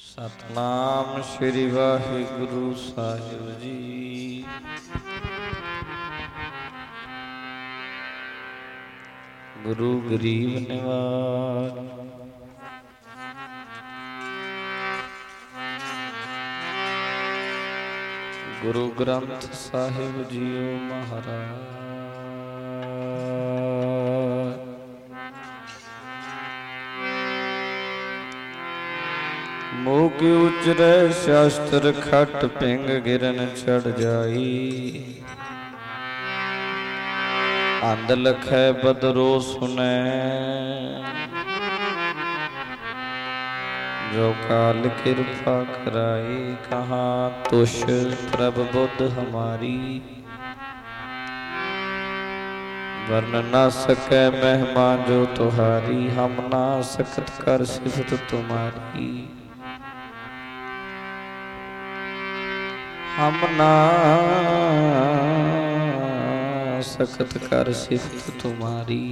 सतनाम श्री वाहिगुरु साहिब जी। गुरु गरीब निवाज गुरु ग्रंथ साहिब जीओ महाराज। मुँह के उचरे शास्त्र खट पिंग गिरन चढ़ जाई। अंध लखै बदरो सुनै जो काल कृपा कराई। कहाँ तुष प्रभ बुद्ध हमारी वर्ण ना सकै महिमा जो तुम्हारी। हम ना सकत कर सिफत तुम्हारी। हम ना सकत कर सिफत तुम्हारी।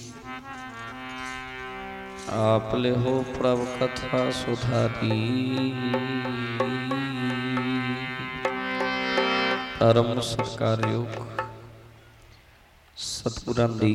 आप ले हो प्रभ कथा सुधारी। परम सत्कारयोग सतगुरां दी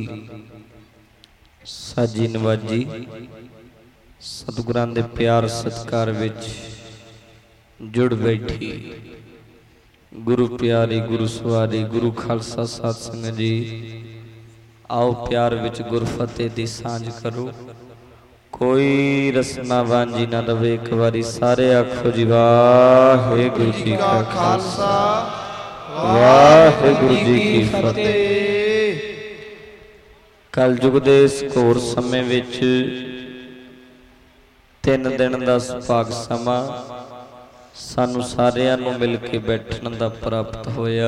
साजी नवाजी सतगुरां दे प्यार सत्कार विच जुड़ बैठी गुरु प्यारी गुरु सवारी गुरु खालसा साध संगत जी। आओ प्यार विच गुरफतेह दी सांझ करो। कोई रसना वांझी ना रवे। एक बारी सारे आखो जी वाहिगुरु जी का खालसा वाहिगुरु जी की फतेह। कल युग दे इस घोर समय विच 3 दिन दा सुभाग समा सानू सारिਆਂ ਨੂੰ मिल के बैठण दा प्राप्त होया।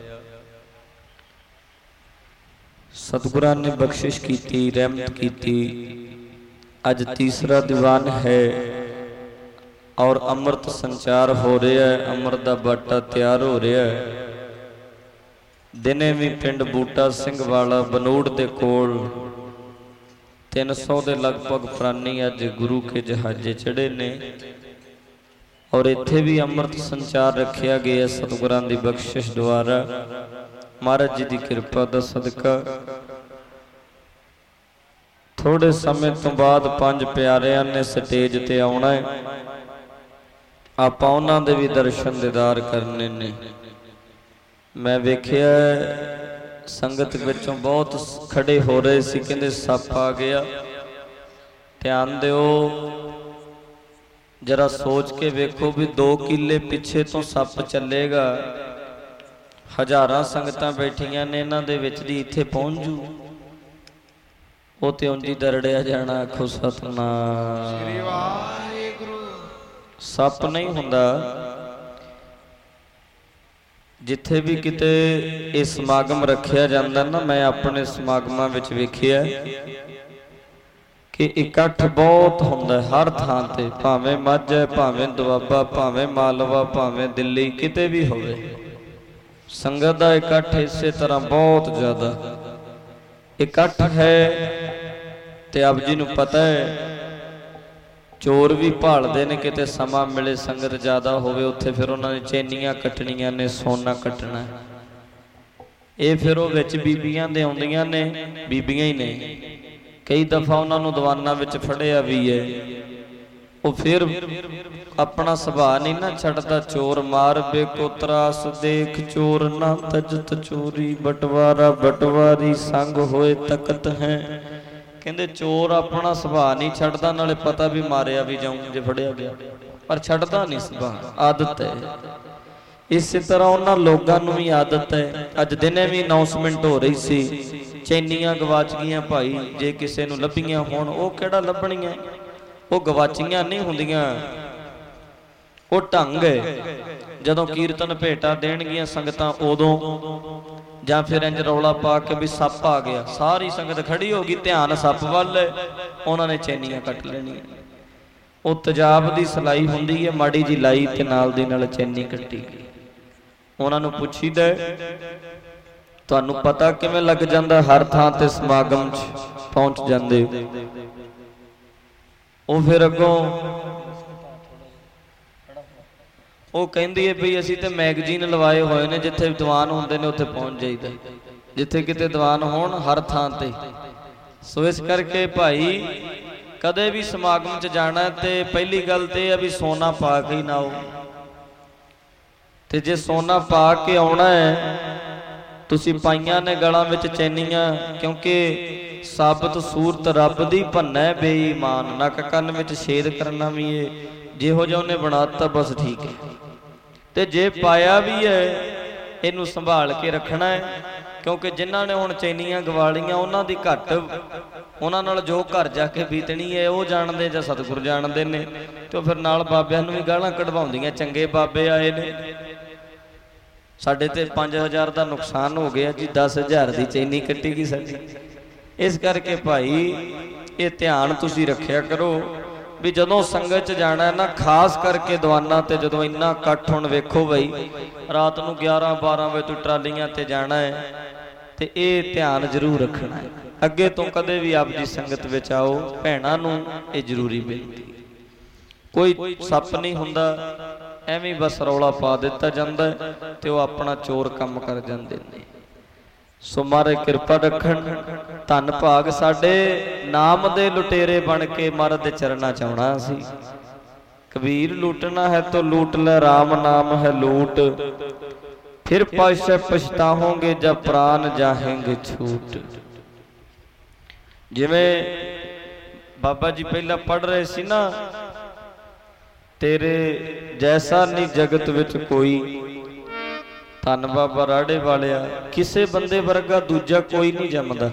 सतगुरां ने बख्शिश की रहमत की। अज तीसरा दीवान है और अमृत संचार हो रहा है। अमृत का बाटा तैयार हो रहा है। दिने भी पिंड बूटा सिंह वाला बनूड़ के कोल 300 के लगभग प्राणी अज गुरु के जहाजे चढ़े ने और इत्थे भी अमृत संचार रखा गया सतगुरां दी बख्शिश द्वारा। महाराज जी की कृपा दा सदका थोड़े समय तो बाद 5 प्यारियां ने स्टेज ते आउणा है। आपां उन्हां दे भी दर्शन दीदार करने ने। मैं वेखिया संगत विचों बहुत खड़े हो रहे सी। कहंदे सप आ गया। ध्यान दिओ जरा सोच के वेखो भी 2 किले पिछे तो सप चलेगा। हजारां संगतां बैठियां ने इन्हां दे विच दी इत्थे पहुंच जू। ਉਹ ਤੇ ਉਂਝ ਹੀ ਦਰੜਿਆ ਜਾਣਾ। ਆਖੋ ਸਤਨਾਮ ਸ੍ਰੀ ਵਾਹਿਗੁਰੂ। ਸੱਪ ਨਹੀਂ ਹੁੰਦਾ। ਜਿੱਥੇ ਵੀ ਕਿਤੇ ਇਹ ਸਮਾਗਮ ਰੱਖਿਆ ਜਾਂਦਾ ਨਾ, ਮੈਂ ਆਪਣੇ ਸਮਾਗਮਾਂ ਵਿੱਚ ਵੇਖਿਆ ਕਿ ਇਕੱਠ ਬਹੁਤ ਹੁੰਦਾ ਹਰ ਥਾਂ ਤੇ। ਭਾਵੇਂ ਮਾਝਾ, ਭਾਵੇਂ ਦੁਆਬਾ, ਭਾਵੇਂ ਮਾਲਵਾ, ਭਾਵੇਂ ਦਿੱਲੀ, ਕਿਤੇ ਵੀ ਹੋਵੇ ਸੰਗਤ ਦਾ ਇਕੱਠ ਇਸੇ ਤਰ੍ਹਾਂ ਬਹੁਤ ਜ਼ਿਆਦਾ ਇਕੱਠ ਹੈ। ਤੇ ਆਪ ਜੀ ਨੂੰ ਪਤਾ ਹੈ ਚੋਰ ਵੀ ਭਾਲਦੇ ਨੇ ਕਿਤੇ ਸਮਾਂ ਮਿਲੇ ਸੰਗਤ ਜ਼ਿਆਦਾ ਹੋਵੇ ਉੱਥੇ ਫਿਰ ਉਹਨਾਂ ਨੇ ਚੈਨੀਆਂ ਕੱਟਣੀਆਂ ਨੇ, ਸੋਨਾ ਕੱਟਣਾ। ਇਹ ਫਿਰ ਉਹ ਵਿੱਚ ਬੀਬੀਆਂ ਦੇ ਆਉਂਦੀਆਂ ਨੇ, ਬੀਬੀਆਂ ਹੀ ਨੇ। ਕਈ ਦਫਾ ਉਹਨਾਂ ਨੂੰ ਦੀਵਾਨਾਂ ਵਿੱਚ ਫੜਿਆ ਵੀ ਹੈ। ਉਹ ਫਿਰ ਆਪਣਾ ਸੁਭਾਅ ਨਹੀਂ ਨਾ ਛੱਡਦਾ। ਚੋਰ ਮਾਰ ਬੇਕੋ ਤਰਾਸ ਦੇਖ ਚੋਰ ਨਾ ਤਜਤ ਚੋਰੀ ਬਟਵਾਰਾ ਬਟਵਾਰੀ ਸੰਗ ਹੋਏ ਤਖਤ ਹੈ। ਕਹਿੰਦੇ ਚੋਰ ਆਪਣਾ ਸੁਭਾਅ ਨਹੀਂ ਛੱਡਦਾ। ਨਾਲੇ ਪਤਾ ਵੀ ਮਾਰਿਆ ਵੀ ਜਾਊਂ ਜੇ ਫੜਿਆ ਗਿਆ, ਪਰ ਛੱਡਦਾ ਨਹੀਂ ਸੁਭਾਅ, ਆਦਤ ਹੈ। ਇਸੇ ਤਰ੍ਹਾਂ ਉਹਨਾਂ ਲੋਕਾਂ ਨੂੰ ਵੀ ਆਦਤ ਹੈ। ਅੱਜ ਦਿਨੇ ਵੀ ਅਨਾਉਂਸਮੈਂਟ ਹੋ ਰਹੀ ਸੀ ਚੈਨੀਆਂ ਗਵਾਚ ਗਈਆਂ ਭਾਈ। ਜੇ ਕਿਸੇ ਨੂੰ ਲੱਭੀਆਂ ਹੋਣ, ਉਹ ਕਿਹੜਾ ਲੱਭਣੀਆਂ, ਉਹ ਗਵਾਚੀਆਂ ਨਹੀਂ ਹੁੰਦੀਆਂ। ਉਹ ਢੰਗ ਹੈ। ਜਦੋਂ ਕੀਰਤਨ ਭੇਟਾ ਦੇਣਗੀਆਂ ਸੰਗਤਾਂ ਉਦੋਂ ਜਾਂ ਫਿਰ ਇੰਜ ਰੌਲਾ ਪਾ ਕੇ ਵੀ ਸੱਪ ਆ ਗਿਆ, ਸਾਰੀ ਸੰਗਤ ਖੜੀ ਹੋ ਗਈ, ਧਿਆਨ ਸੱਪ ਵੱਲ ਹੈ। ਉਹਨਾਂ ਨੇ ਚੈਨੀਆਂ ਕੱਟ ਲੈਣੀਆਂ। ਉਹ ਤੇਜ਼ਾਬ ਦੀ ਸਲਾਈ ਹੁੰਦੀ ਹੈ, ਮਾੜੀ ਜੀ ਲਾਈ ਤੇ ਨਾਲ ਦੀ ਨਾਲ ਚੈਨੀ ਕੱਟੀ ਗਈ। ਉਹਨਾਂ ਨੂੰ ਪੁੱਛੀਦਾ ਤੁਹਾਨੂੰ ਪਤਾ ਕਿਵੇਂ ਲੱਗ ਜਾਂਦਾ ਹਰ ਥਾਂ ਤੇ ਸਮਾਗਮ 'ਚ ਪਹੁੰਚ ਜਾਂਦੇ? ਉਹ ਫਿਰ ਅੱਗੋਂ ਉਹ ਕਹਿੰਦੀ ਹੈ ਵੀ ਅਸੀਂ ਤੇ ਮੈਗਜ਼ੀਨ ਲਵਾਏ ਹੋਏ ਨੇ, ਜਿੱਥੇ ਦੀਵਾਨ ਹੁੰਦੇ ਨੇ ਉੱਥੇ ਪਹੁੰਚ ਜਾਈਦਾ, ਜਿੱਥੇ ਕਿਤੇ ਦੀਵਾਨ ਹੋਣ ਹਰ ਥਾਂ ਤੇ। ਸੋ ਇਸ ਕਰਕੇ ਭਾਈ ਕਦੇ ਵੀ ਸਮਾਗਮ 'ਚ ਜਾਣਾ ਤੇ ਪਹਿਲੀ ਗੱਲ ਤੇ ਇਹ ਆ ਵੀ ਸੋਨਾ ਪਾ ਕੇ ਹੀ ਨਾ ਆਓ। ਤੇ ਜੇ ਸੋਨਾ ਪਾ ਕੇ ਆਉਣਾ ਹੈ, ਤੁਸੀਂ ਪਾਈਆਂ ਨੇ ਗਲਾਂ ਵਿੱਚ ਚੈਨੀਆਂ, ਕਿਉਂਕਿ ਸਾਬਤ ਸੂਰਤ ਰੱਬ ਦੀ ਭੰਨੈ ਬੇਈਮਾਨ, ਨੱਕ ਕੰਨ ਵਿੱਚ ਛੇਦ ਕਰਨਾ ਵੀ ਏ, ਜਿਹੋ ਜਿਹਾ ਉਹਨੇ ਬਣਾਤਾ ਬਸ ਠੀਕ ਹੈ। ਤੇ ਜੇ ਪਾਇਆ ਵੀ ਹੈ ਇਹਨੂੰ ਸੰਭਾਲ ਕੇ ਰੱਖਣਾ ਹੈ, ਕਿਉਂਕਿ ਜਿਨ੍ਹਾਂ ਨੇ ਹੁਣ ਚੈਨੀਆਂ ਗਵਾ ਲਈਆਂ ਉਹਨਾਂ ਦੀ ਘੱਟ, ਉਹਨਾਂ ਨਾਲ ਜੋ ਘਰ ਜਾ ਕੇ ਬੀਤਣੀ ਹੈ ਉਹ ਜਾਣਦੇ ਜਾਂ ਸਤਿਗੁਰ ਜਾਣਦੇ ਨੇ। ਤੇ ਫਿਰ ਨਾਲ ਬਾਬਿਆਂ ਨੂੰ ਵੀ ਗਾਲਾਂ ਕਢਵਾਉਂਦੀਆਂ, ਚੰਗੇ ਬਾਬੇ ਆਏ ਨੇ। ਸਾਡੇ ਤੇ 5000 ਦਾ ਨੁਕਸਾਨ ਹੋ ਗਿਆ ਜੀ, 10000 ਦੀ ਚੈਨੀ ਕੱਟੀ ਗਈ ਸਾਡੀ। ਇਸ ਕਰਕੇ ਭਾਈ ਇਹ ਧਿਆਨ ਤੁਸੀਂ ਰੱਖਿਆ ਕਰੋ ਵੀ ਜਦੋਂ ਸੰਗਤ 'ਚ ਜਾਣਾ ਨਾ, ਖਾਸ ਕਰਕੇ ਦੀਵਾਨਾਂ ਤੇ ਜਦੋਂ ਇੰਨਾ ਇਕੱਠ, ਹੁਣ ਵੇਖੋ ਬਈ ਰਾਤ ਨੂੰ 11-12 ਵਜੇ ਤੋਂ ਟਰਾਲੀਆਂ ਤੇ ਜਾਣਾ ਹੈ, ਤੇ ਇਹ ਧਿਆਨ ਜ਼ਰੂਰ ਰੱਖਣਾ ਹੈ। ਅੱਗੇ ਤੋਂ ਕਦੇ ਵੀ ਆਪ ਜੀ ਸੰਗਤ ਵਿੱਚ ਆਓ, ਭੈਣਾਂ ਨੂੰ ਇਹ ਜ਼ਰੂਰੀ ਬੇਨਤੀ। ਕੋਈ ਸੱਪ ਨਹੀਂ ਹੁੰਦਾ, ਐਵੇਂ ਬਸ ਰੌਲਾ ਪਾ ਦਿੱਤਾ ਜਾਂਦਾ ਤੇ ਉਹ ਆਪਣਾ ਚੋਰ ਕੰਮ ਕਰ ਜਾਂਦੇ ਨੇ। ਸੋ ਮਹਾਰਾਜ ਕਿਰਪਾ ਰੱਖਣ, ਧੰਨ ਭਾਗ ਸਾਡੇ ਨਾਮ ਦੇ ਲੁਟੇਰੇ ਬਣ ਕੇ ਮਹਾਰਾਜ ਦੇ ਚਰਨਾਂ 'ਚ ਆਉਣਾ ਸੀ। ਕਬੀਰ ਲੂਟਣਾ ਹੈ ਤੋ ਲੂਟ ਲੈ, ਰਾਮ ਨਾਮ ਹੈ ਲੂਟ, ਫਿਰ ਪਾਸ਼ੇ ਪਛਤਾਓਗੇ ਜਬ ਪ੍ਰਾਨ ਜਾਹੇਂਗੇ ਛੂਟ। ਜਿਵੇਂ ਬਾਬਾ ਜੀ ਪਹਿਲਾਂ ਪੜ੍ਹ ਰਹੇ ਸੀ ਨਾ, ਤੇਰੇ ਜੈਸਾ ਨਹੀਂ ਜਗਤ ਵਿੱਚ ਕੋਈ, ਧੰਨ ਬਾਬਾ ਰਾੜੇ ਵਾਲਿਆ, ਕਿਸੇ ਬੰਦੇ ਵਰਗਾ ਦੂਜਾ ਕੋਈ ਨਹੀਂ ਜੰਮਦਾ।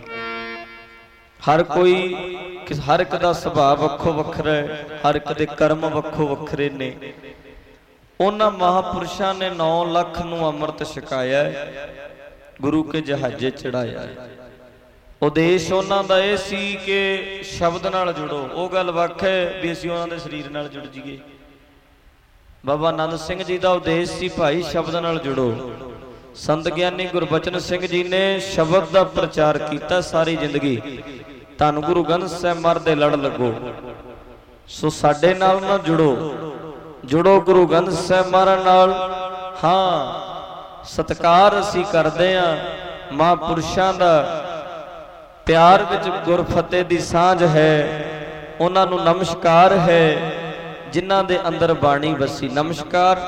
ਹਰ ਇੱਕ ਦਾ ਸੁਭਾਅ ਵੱਖੋ ਵੱਖਰਾ ਹੈ, ਹਰ ਇੱਕ ਦੇ ਕਰਮ ਵੱਖੋ ਵੱਖਰੇ ਨੇ। ਉਹਨਾਂ ਮਹਾਪੁਰਸ਼ਾਂ ਨੇ 9 ਲੱਖ ਨੂੰ ਅੰਮ੍ਰਿਤ ਛਕਾਇਆ, ਗੁਰੂ ਕੇ ਜਹਾਜ਼ੇ ਚੜਾਇਆ। ਉਦੇਸ਼ ਉਹਨਾਂ ਦਾ ਇਹ ਸੀ ਕਿ ਸ਼ਬਦ ਨਾਲ ਜੁੜੋ। ਉਹ ਗੱਲ ਵੱਖ ਹੈ ਵੀ ਅਸੀਂ ਉਹਨਾਂ ਦੇ ਸਰੀਰ ਨਾਲ ਜੁੜ ਜਾਈਏ। ਬਾਬਾ ਆਨੰਦ ਸਿੰਘ ਜੀ ਦਾ ਉਦੇਸ਼ ਸੀ ਭਾਈ ਸ਼ਬਦ ਨਾਲ ਜੁੜੋ। ਸੰਤ ਗਿਆਨੀ ਗੁਰਬਚਨ ਸਿੰਘ ਜੀ ਨੇ ਸ਼ਬਦ ਦਾ ਪ੍ਰਚਾਰ ਕੀਤਾ ਸਾਰੀ ਜ਼ਿੰਦਗੀ। ਧੰਨ ਗੁਰੂ ਗ੍ਰੰਥ ਸਾਹਿਬ ਮਹਾਰਾਜ ਦੇ ਲੜ ਲੱਗੋ। ਸੋ ਸਾਡੇ ਨਾਲ ਨਾ ਜੁੜੋ ਗੁਰੂ ਗ੍ਰੰਥ ਸਾਹਿਬ ਮਹਾਰਾਜ ਨਾਲ। ਹਾਂ, ਸਤਿਕਾਰ ਅਸੀਂ ਕਰਦੇ ਹਾਂ ਮਹਾਂਪੁਰਸ਼ਾਂ ਦਾ, ਪਿਆਰ ਵਿੱਚ ਗੁਰਫਤਿਹ ਦੀ ਸਾਂਝ ਹੈ। ਉਹਨਾਂ ਨੂੰ ਨਮਸਕਾਰ ਹੈ ਜਿਨ੍ਹਾਂ ਦੇ ਅੰਦਰ ਬਾਣੀ ਵਸੀ। ਨਮਸਕਾਰ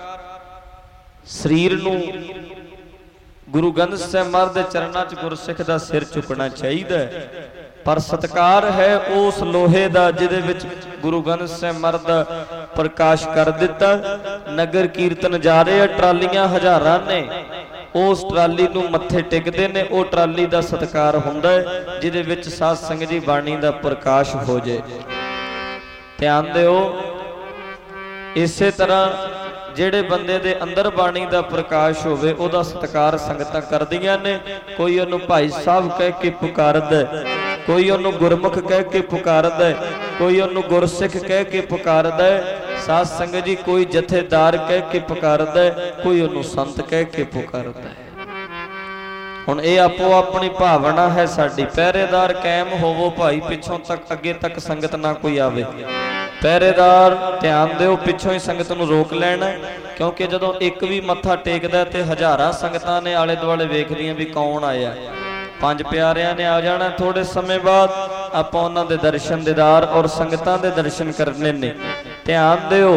ਸਰੀਰ ਨੂੰ ਗੁਰੂ ਗ੍ਰੰਥ ਸਾਹਿਬ ਮਹਾਰਾਜ ਦੇ ਚਰਨਾਂ 'ਚ ਗੁਰਸਿੱਖ ਦਾ ਸਿਰ ਝੁਕਣਾ ਚਾਹੀਦਾ ਹੈ, ਪਰ ਸਤਿਕਾਰ ਹੈ ਉਸ ਲੋਹੇ ਦਾ ਜਿਹਦੇ ਵਿੱਚ ਗੁਰੂ ਗ੍ਰੰਥ ਸਾਹਿਬ ਮਹਾਰਾਜ ਦਾ ਪ੍ਰਕਾਸ਼ ਕਰ ਦਿੱਤਾ। ਨਗਰ ਕੀਰਤਨ ਜਾ ਰਹੇ ਆ, ਟਰਾਲੀਆਂ ਹਜ਼ਾਰਾਂ ਨੇ, ਉਸ ਟਰਾਲੀ ਨੂੰ ਮੱਥੇ ਟੇਕਦੇ ਨੇ। ਉਹ ਟਰਾਲੀ ਦਾ ਸਤਿਕਾਰ ਹੁੰਦਾ ਹੈ ਜਿਹਦੇ ਵਿੱਚ ਸਾਧ ਸੰਗਤ ਜੀ ਬਾਣੀ ਦਾ ਪ੍ਰਕਾਸ਼ ਹੋ ਜਾਏ। ਧਿਆਨ ਦਿਓ, ਇਸੇ ਤਰ੍ਹਾਂ ਜਿਹੜੇ ਬੰਦੇ ਦੇ ਅੰਦਰ ਬਾਣੀ ਦਾ ਪ੍ਰਕਾਸ਼ ਹੋਵੇ ਉਹਦਾ ਸਤਿਕਾਰ ਸੰਗਤਾਂ ਕਰਦੀਆਂ ਨੇ। ਕੋਈ ਉਹਨੂੰ ਭਾਈ ਸਾਹਿਬ ਕਹਿ ਕੇ ਪੁਕਾਰਦਾ, ਕੋਈ ਉਹਨੂੰ ਗੁਰਮੁਖ ਕਹਿ ਕੇ ਪੁਕਾਰਦਾ, ਕੋਈ ਉਹਨੂੰ ਗੁਰਸਿੱਖ ਕਹਿ ਕੇ ਪੁਕਾਰਦਾ। ਸਾਧ ਸੰਗਤ ਜੀ ਕੋਈ ਜਥੇਦਾਰ ਕਹਿ ਕੇ ਪੁਕਾਰਦਾ, ਕੋਈ ਉਹਨੂੰ ਸੰਤ ਕਹਿ ਕੇ ਪੁਕਾਰਦਾ। ਹੁਣ ਇਹ ਆਪੋ ਆਪਣੀ ਭਾਵਨਾ ਹੈ ਸਾਡੀ। ਪਹਿਰੇਦਾਰ ਕਾਇਮ ਹੋਵੋ ਭਾਈ, ਪਿੱਛੋਂ ਤੱਕ ਅੱਗੇ ਤੱਕ ਸੰਗਤ ਨਾ ਕੋਈ ਆਵੇ। ਪਹਿਰੇਦਾਰ ਧਿਆਨ ਦਿਓ, ਪਿੱਛੋਂ ਹੀ ਸੰਗਤ ਨੂੰ ਰੋਕ ਲੈਣਾ, ਕਿਉਂਕਿ ਜਦੋਂ ਇੱਕ ਵੀ ਮੱਥਾ ਟੇਕਦਾ ਤੇ ਹਜ਼ਾਰਾਂ ਸੰਗਤਾਂ ਨੇ ਆਲੇ ਦੁਆਲੇ ਵੇਖਦੀਆਂ ਵੀ ਕੌਣ ਆਇਆ। 5 ਪਿਆਰਿਆਂ ਨੇ ਆ ਜਾਣਾ ਥੋੜੇ ਸਮੇਂ ਬਾਅਦ। ਆਪਾਂ ਉਹਨਾਂ ਦੇ ਦਰਸ਼ਨ ਦੀਦਾਰ ਔਰ ਸੰਗਤਾਂ ਦੇ ਦਰਸ਼ਨ ਕਰਨੇ ਨੇ। ਧਿਆਨ ਦਿਓ,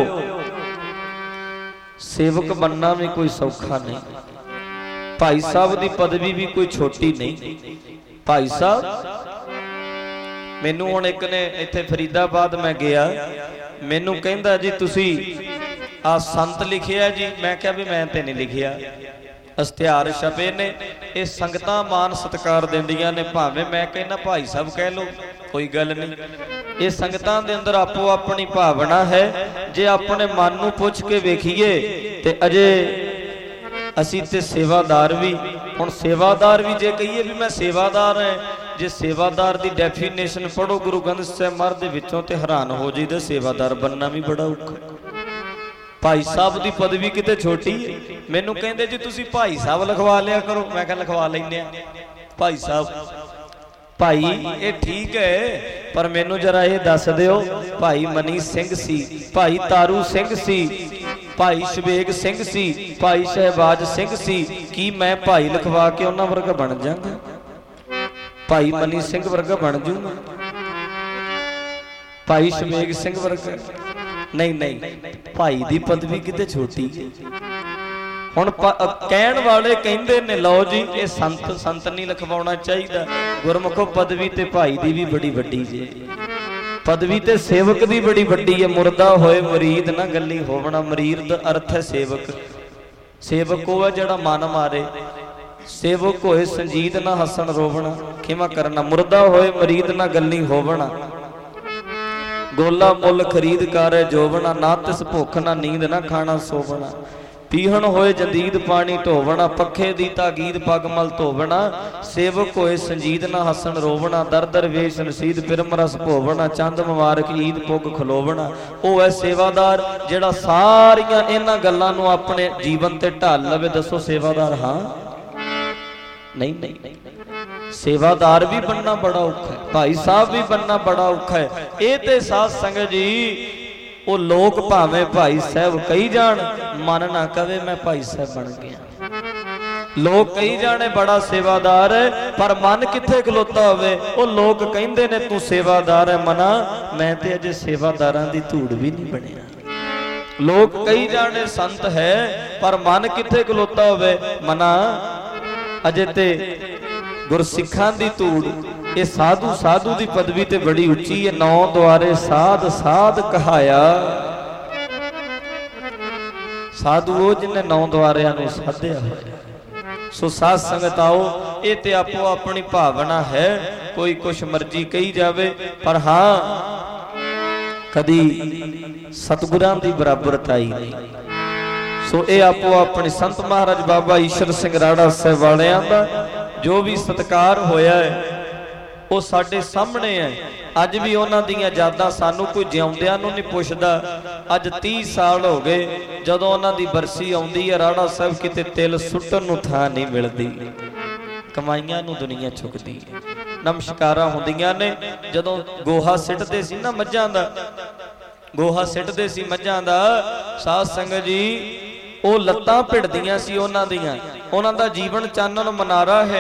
ਸੇਵਕ ਬਣਨਾ ਵੀ ਕੋਈ ਸੌਖਾ ਨਹੀਂ। ਭਾਈ ਸਾਹਿਬ ਦੀ ਪਦਵੀ ਵੀ ਕੋਈ ਛੋਟੀ ਨਹੀਂ। ਭਾਈ ਸਾਹਿਬ ਮੈਨੂੰ ਹੁਣ ਇੱਕ ਨੇ ਇੱਥੇ ਫਰੀਦਾਬਾਦ ਮੈਂ ਗਿਆ, ਮੈਨੂੰ ਕਹਿੰਦਾ ਜੀ ਤੁਸੀਂ ਆ ਸੰਤ ਲਿਖਿਆ ਜੀ। ਮੈਂ ਕਿਹਾ ਵੀ ਮੈਂ ਤੇ ਨਹੀਂ ਲਿਖਿਆ, ਇਸ਼ਤਿਹਾਰ ਛਪੇ ਨੇ, ਇਹ ਸੰਗਤਾਂ ਮਾਨ ਸਤਿਕਾਰ ਦਿੰਦੀਆਂ ਨੇ। ਭਾਵੇਂ ਮੈਂ ਕਹਿੰਦਾ ਭਾਈ ਸਾਹਿਬ ਕਹਿ ਲਓ, ਕੋਈ ਗੱਲ ਨਹੀਂ। ਇਹ ਸੰਗਤਾਂ ਦੇ ਅੰਦਰ ਆਪੋ ਆਪਣੀ ਭਾਵਨਾ ਹੈ। ਜੇ ਆਪਣੇ ਮਨ ਨੂੰ ਪੁੱਛ ਕੇ ਵੇਖੀਏ ਤੇ ਅਜੇ ਅਸੀਂ ਤੇ ਸੇਵਾਦਾਰ ਵੀ। ਹੁਣ ਸੇਵਾਦਾਰ ਵੀ ਜੇ ਕਹੀਏ ਵੀ ਮੈਂ ਸੇਵਾਦਾਰ ਹਾਂ, ਜੇ ਸੇਵਾਦਾਰ ਦੀ ਡੈਫੀਨੇਸ਼ਨ ਪੜੋ ਗੁਰੂ ਗ੍ਰੰਥ ਸਾਹਿਬ ਮਹਾਰਾਜ ਦੇ ਵਿੱਚੋਂ ਤੇ ਹੈਰਾਨ ਹੋ ਜਾਈਦਾ। ਸੇਵਾਦਾਰ ਬਣਨਾ ਵੀ ਬੜਾ ਔਖਾ। ਭਾਈ ਸਾਹਿਬ ਦੀ ਪਦਵੀ ਕਿਤੇ ਛੋਟੀ ਹੈ। ਮੈਨੂੰ ਕਹਿੰਦੇ ਜੀ ਤੁਸੀਂ ਭਾਈ ਸਾਹਿਬ ਲਿਖਵਾ ਲਿਆ ਕਰੋ। ਮੈਂ ਕਿਹਾ ਲਿਖਵਾ ਲੈਂਦੇ ਆ ਭਾਈ ਸਾਹਿਬ। ਭਾਈ ਇਹ ਠੀਕ ਹੈ, ਪਰ ਮੈਨੂੰ ਜਰਾ ਇਹ ਦੱਸ ਦਿਓ, ਭਾਈ ਮਨੀ ਸਿੰਘ ਸੀ, ਭਾਈ ਤਾਰੂ ਸਿੰਘ ਸੀ, भाई शबेग सिंह सी, भाई शहबाज सिंह सी, की मैं भाई लिखवा के उन्हां वर्गा बन जांगा, भाई मनी सिंह वर्गा बन जूंगा, भाई शबेग सिंह वर्गा? नहीं नहीं, भाई दी पदवी किते छोटी है। हुण कहण वाले कहंदे ने लो जी ये संत संत नहीं लिखवाउणा चाहिए, गुरमुखो पदवी ते भाई दी भी बड़ी वड्डी जे, पदवी ते सेवक दी बड़ी वड्डी है। मुर्दा होए मरीद ना गल्ली होवना, मरीद दा अर्थ है सेवक। सेवक वो है जिहड़ा मन मारे, सेवक होए संजीद ना हसन रोवना, खिमा करना। मुर्दा होए मरीद ना गल्ली होवना, गोला मुल खरीद कर जोवना, ना तिस भुख ना नींद ना खाना सोवना। पीहण होए जदीद पानी ढोवना, पखे दी तागीद पग मल धोवना। सेवक होए संजीद ना हसन रोवना, दर दर वेश नसीद पिरम रस भोवना। चंद मुबारक ईद पुग खलोवना। वो है सेवादार जिहड़ा सारियां इन्हां गल्लां नूं अपने जीवन ते ढाल लवे। दसो सेवादार हाँ? नहीं नहीं, सेवादार भी बनना बड़ा औखा है, भाई साहब भी बनना बड़ा औखा है। ये ते साध संगत जी वो लोग भावें भाई साहब कही जान, मन ना कहे मैं भाई साहब बन गया। लोग कही जाने बड़ा सेवादार है, पर मन किथे खलोता होवे। वो लोग कहंदे ने तू सेवादार है, मना मैं ते अजे सेवादारां दी धूड़ भी नहीं बनया। लोग कही जाने संत है, पर मन किथे खलोता होवे, मना अजे ते गुरसिखां दी धूड़। ये साधु साधु की पदवी ते बड़ी उच्ची है। नौ द्वारे साध साध कहाया, साधु वो जिन्हें नौ द्वारियां नूं साधिया होया। सो साध संगत आओ, ये ते आपो अपनी भावना है, कोई कुछ मर्जी कही जावे, पर हाँ कदी सतगुरां दी बराबरताई नहीं। सो ये आपो अपनी संत महाराज बाबा ईश्वर सिंह राड़ा साहिब वालियां दा जो भी सत्कार होया है वो साडे सामने है। अज भी उन्हां दीयां यादां सानू कोई जिउंदियां नूं नहीं पुछदा। अज 30 साल हो गए जदों उन्हां दी बरसी आउंदी है, राड़ा साहिब किते तिल सुट्टण नूं थां नहीं मिलदी, कमाईयां नूं दुनिया चुकदी है। नमस्कारां हुंदियां ने जदों गोहा सिੱਟਦੇ सी ना मੱਝਾਂ दा, गोहा सिੱਟਦੇ सी मੱਝਾਂ दा। साध संगत जी वो लत्तां भिड़दियां सी उन्हां दियां, उन्हां दा जीवन चानण मनारा है,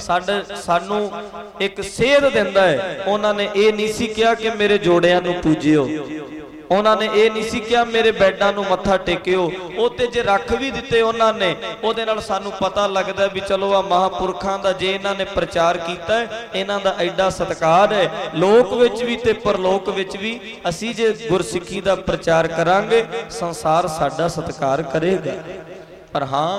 सानू एक सेध दिंदा है। उन्हां ने ये नहीं सी कहा कि मेरे जोड़ियां नूं पूजियो, उन्हां ने ये नहीं सी कहा मेरे बैडां नूं मत्था टेकियो। वो ते जे रख भी दिते उन्हां ने, उहदे नाल सानू पता लगदा भी चलो आ महापुरखां दा जे इन्हां ने प्रचार कीता है, इन्हां दा एडा सत्कार है। लोक विच भी ते परलोक विच भी असीं जे गुरसिੱਖੀ दा प्रचार करांगे, संसार साडा सत्कार करेगा। पर हाँ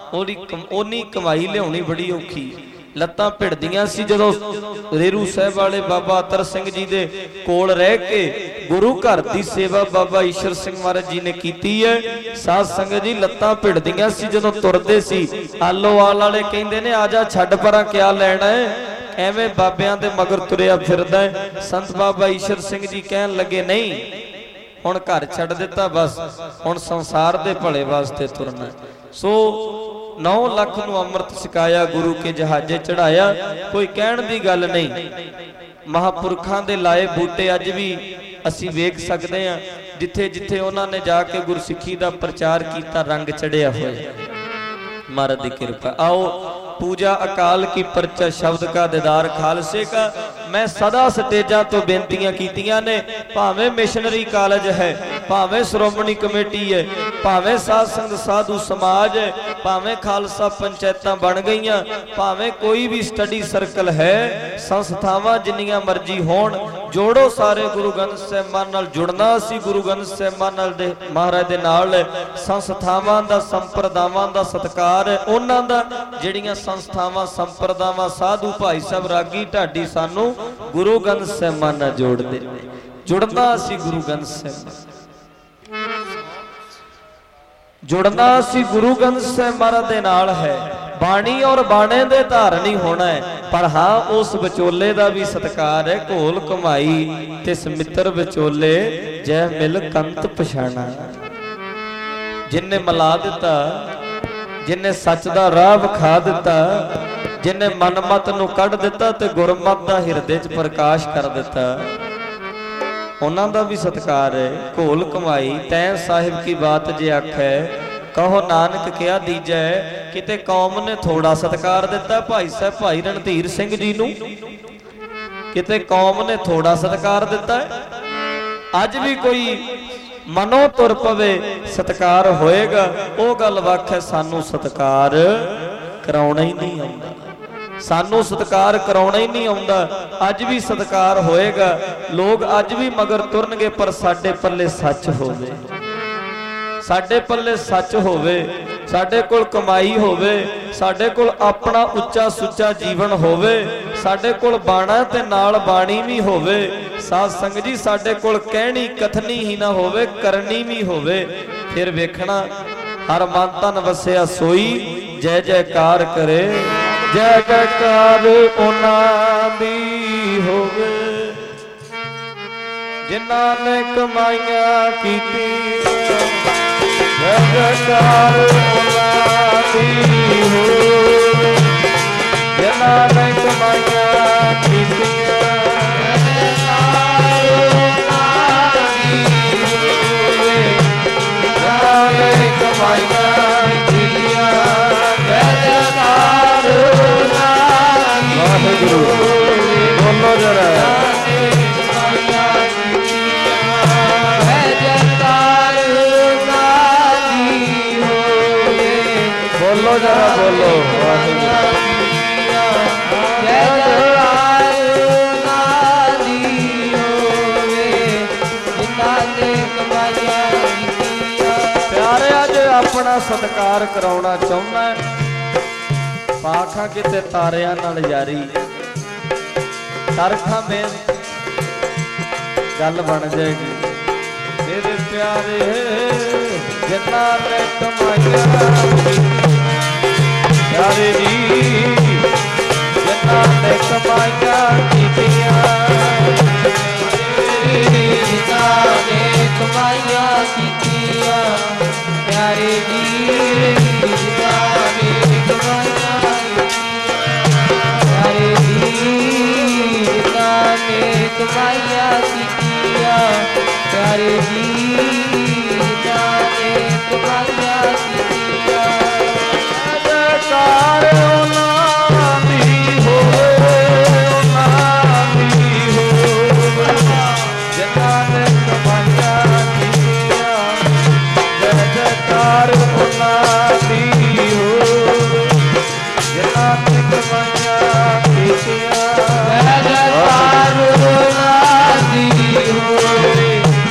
ओनी कमाई लियाउणी बड़ी औखी। लत्तां भिड़दियां सी जदों रेरू साहिब वाले बाबा अतर सिंह जी दे कोल रह के गुरु घर दी सेवा बाबा ईश्वर सिंह महाराज जी ने कीती है। साध संगत जी लत्तां भिड़दियां सी जदों तुरदे सी। आलोवाल वाले कहंदे ने आजा छड्ड परां क्या लैणा है, एवें बाबियां दे मगर तुरिया फिरदा है। संत बाबा ईश्वर सिंह जी कहन लगे नहीं हुण घर छड्ड दिता, बस हुण संसार दे भले वास्ते तुरना। सो 9 लाख नूं अमृत सिकाया, गुरु के जहाजे चढ़ाया, कोई कहण दी गल नहीं। महापुरखां दे लाए बूटे अज भी असीं वेख सकदे हां, जिथे जिथे उन्हां ने जाके गुरसिੱਖੀ दा प्रचार कीता, रंग चढ़िया होया। महाराज दी कृपा। आओ पूजा अकाल की परचा शब्द का दीदार खालसे का। मैं सदा स्टेजा तो बेनतियां कीतियां ने, भावें मिशनरी कॉलेज है, भावें श्रोमणी कमेटी है, भावें साध संगत साधु समाज है, भावें खालसा पंचायतां बन गईयां, भावें कोई भी स्टडी सर्कल है, संस्थावां जिन्नियां मर्जी होण, जोड़ो सारे गुरु ग्रंथ साहिबान नाल जुड़ना। असीं गुरु ग्रंथ साहिबान नाल दे महाराज दे नाल संस्थावां दा संप्रदावां दा सत्कार है। उन्हां दा जिहड़ियां संस्थावां संप्रदावां साधु भाई साहब रागी ढाडी सानू गुरु ग्रंथ साहिबान नाल जोड़दे, जुड़ना असीं गुरु ग्रंथ साहिबान, जुड़ना असीं गुरु ग्रंथ साहिब महाराज दे नाल है। बाणी और बाणे दे धारनी होना है, पर हाँ उस विचोले दा भी सत्कार है। घोल कमाई तिस मित्र विचोले जय मिल कंत पछाणा। जिन्ने मिला दिता, जिन्ने सच दा राह विखा दिता, जिन्ने मनमत नूं कढ दिता ते गुरमत दा हिरदे च प्रकाश कर दिता, ਉਹਨਾਂ ਦਾ ਵੀ ਸਤਿਕਾਰ ਹੈ। ਘੋਲ ਕਮਾਈ ਤੈਂ ਸਾਹਿਬ ਕੀ ਬਾਤ ਜੇ ਆਖੈ, ਕਹੋ ਨਾਨਕ ਕਿਹਾ ਦੀਜੈ। ਕਿਤੇ ਕੌਮ ਨੇ ਥੋੜਾ ਸਤਿਕਾਰ ਦਿੱਤਾ ਭਾਈ ਸਾਹਿਬ ਭਾਈ ਰਣਧੀਰ ਸਿੰਘ ਜੀ ਨੂੰ, ਕਿਤੇ ਕੌਮ ਨੇ ਥੋੜਾ ਸਤਿਕਾਰ ਦਿੱਤਾ ਹੈ। ਅੱਜ ਵੀ ਕੋਈ ਮਨੋਂ ਤੁਰ ਪਵੇ ਸਤਿਕਾਰ ਹੋਏਗਾ, ਉਹ ਗੱਲ ਵੱਖ ਹੈ। ਸਾਨੂੰ ਸਤਿਕਾਰ ਕਰਾਉਣਾ ਹੀ ਨਹੀਂ ਆਉਂਦਾ, ਸਾਨੂੰ ਸਤਿਕਾਰ ਕਰਾਉਣਾ ਹੀ ਨਹੀਂ ਆਉਂਦਾ। ਅੱਜ ਵੀ ਸਤਿਕਾਰ ਹੋਏਗਾ, ਲੋਕ ਅੱਜ ਵੀ ਮਗਰ ਤੁਰਨਗੇ, ਪਰ ਸਾਡੇ ਪੱਲੇ ਸੱਚ ਹੋਵੇ, ਸਾਡੇ ਪੱਲੇ ਸੱਚ ਹੋਵੇ, ਸਾਡੇ ਕੋਲ ਕਮਾਈ ਹੋਵੇ, ਸਾਡੇ ਕੋਲ ਆਪਣਾ ਉੱਚਾ ਸੁੱਚਾ ਜੀਵਨ ਹੋਵੇ, ਸਾਡੇ ਕੋਲ ਬਾਣਾ ਤੇ ਨਾਲ ਬਾਣੀ ਵੀ ਹੋਵੇ। ਸਾਧ ਸੰਗਤ ਜੀ ਸਾਡੇ ਕੋਲ ਕਹਿਣੀ ਕਥਨੀ ਹੀ ਨਾ ਹੋਵੇ, ਕਰਨੀ ਵੀ ਹੋਵੇ। ਫਿਰ ਵੇਖਣਾ ਹਰ ਮਨ ਤਨ ਵਸਿਆ ਸੋਈ, ਜੈ ਜੈਕਾਰ ਕਰੇ, ਜੈ ਜੈਕਾਰ ਉਹਨਾਂ ਦੀ ਹੋਵੇ। ਜਿਨ੍ਹਾਂ ਨੇ ਕਮਾਈਆਂ ਕੀਤੀਆਂ, ਜੈ ਜੈਕਾਰ ਉਹਨਾਂ ਦੀ ਹੋਵੇ। ਜਿਨ੍ਹਾਂ ਨੇ ਕਮਾਈਆਂ ਕੀਤੀਆਂ, ਜੈ ਜੈਕਾਰ ਉਹਨਾਂ ਦੀ ਹੋਵੇ। ਜਿਨ੍ਹਾਂ ਨੇ ਕਮਾਈਆਂ ਕੀਤੀਆਂ, ਜੈ ਜੈਕਾਰ ਉਹਨਾਂ ਦੀ ਹੋਵੇ। ਬੋਲੋ ਜਰਾ ਬੋਲੋ ਜਰਾ ਬੋਲੋ ਵਾਹਿਗੁਰੂ। ਜੈ ਜੈਕਾਰ ਉਹਨਾਂ ਦੀ ਹੋਵੇ, ਜਿਨ੍ਹਾਂ ਨੇ ਕਮਾਈਆਂ ਕੀਤੀਆਂ। ਪਿਆਰੇ ਅੱਜ ਆਪਣਾ ਸਤਿਕਾਰ ਕਰਾਉਣਾ ਚਾਹੁੰਦਾ, ਪਾਖਾਂ ਕਿਤੇ ਤਾਰਿਆਂ ਨਾਲ ਯਾਰੀ ਤਰਖਾਂ ਬੇਨਤੀ ਗੱਲ ਬਣ ਜਾਏਗੀ। ਮੇਰੇ ਪਿਆਰੇ ਜਿਨ੍ਹਾਂ ਨੇ ਕਮਾਈਆਂ ਪਿਆਰੇ ਜੀ, ਜਿਨ੍ਹਾਂ ਨੇ ਕਮਾਈਆਂ ਕੀਤੀਆਂ, ਜਿਨ੍ਹਾਂ ਨੇ ਕਮਾਈਆਂ ਕੀਤੀਆਂ। ਪਿਆਰੇ ਜੀ ਜਿਨ੍ਹਾਂ ਨੇ ਕਮਾਈਆਂ ਕੀਤੀਆਂ, ਪਿਆਰੇ ਜੀ ਜਿਨ੍ਹਾਂ ਨੇ ਕਮਾਈਆਂ ਕੀਤੀਆਂ। ਪਿਆਰੇ ਜੀ ਜਿਨ੍ਹਾਂ ਨੇ ਕਮਾਈਆਂ ਕੀਤੀਆਂ। ਜੈਕਾਰ ਉਹਨਾਂ ਦੀ ਹੋਵੇ, ਉਹਨਾਂ ਦੀ ਹੋਵੇ। ਜਿਨ੍ਹਾਂ ਨੇ ਕਮਾਈਆਂ ਕੀਤੀਆਂ, ਜੈ ਜੈਕਾਰ ਉਹਨਾਂ ਦੀ ਹੋਵੇ। ਜਿਨ੍ਹਾਂ ਨੇ ਕਮਾਈਆਂ ਕੀਤੀਆਂ, ਜੈ ਜੈਕਾਰ ਉਹਨਾਂ ਦੀ ਹੋਵੇ।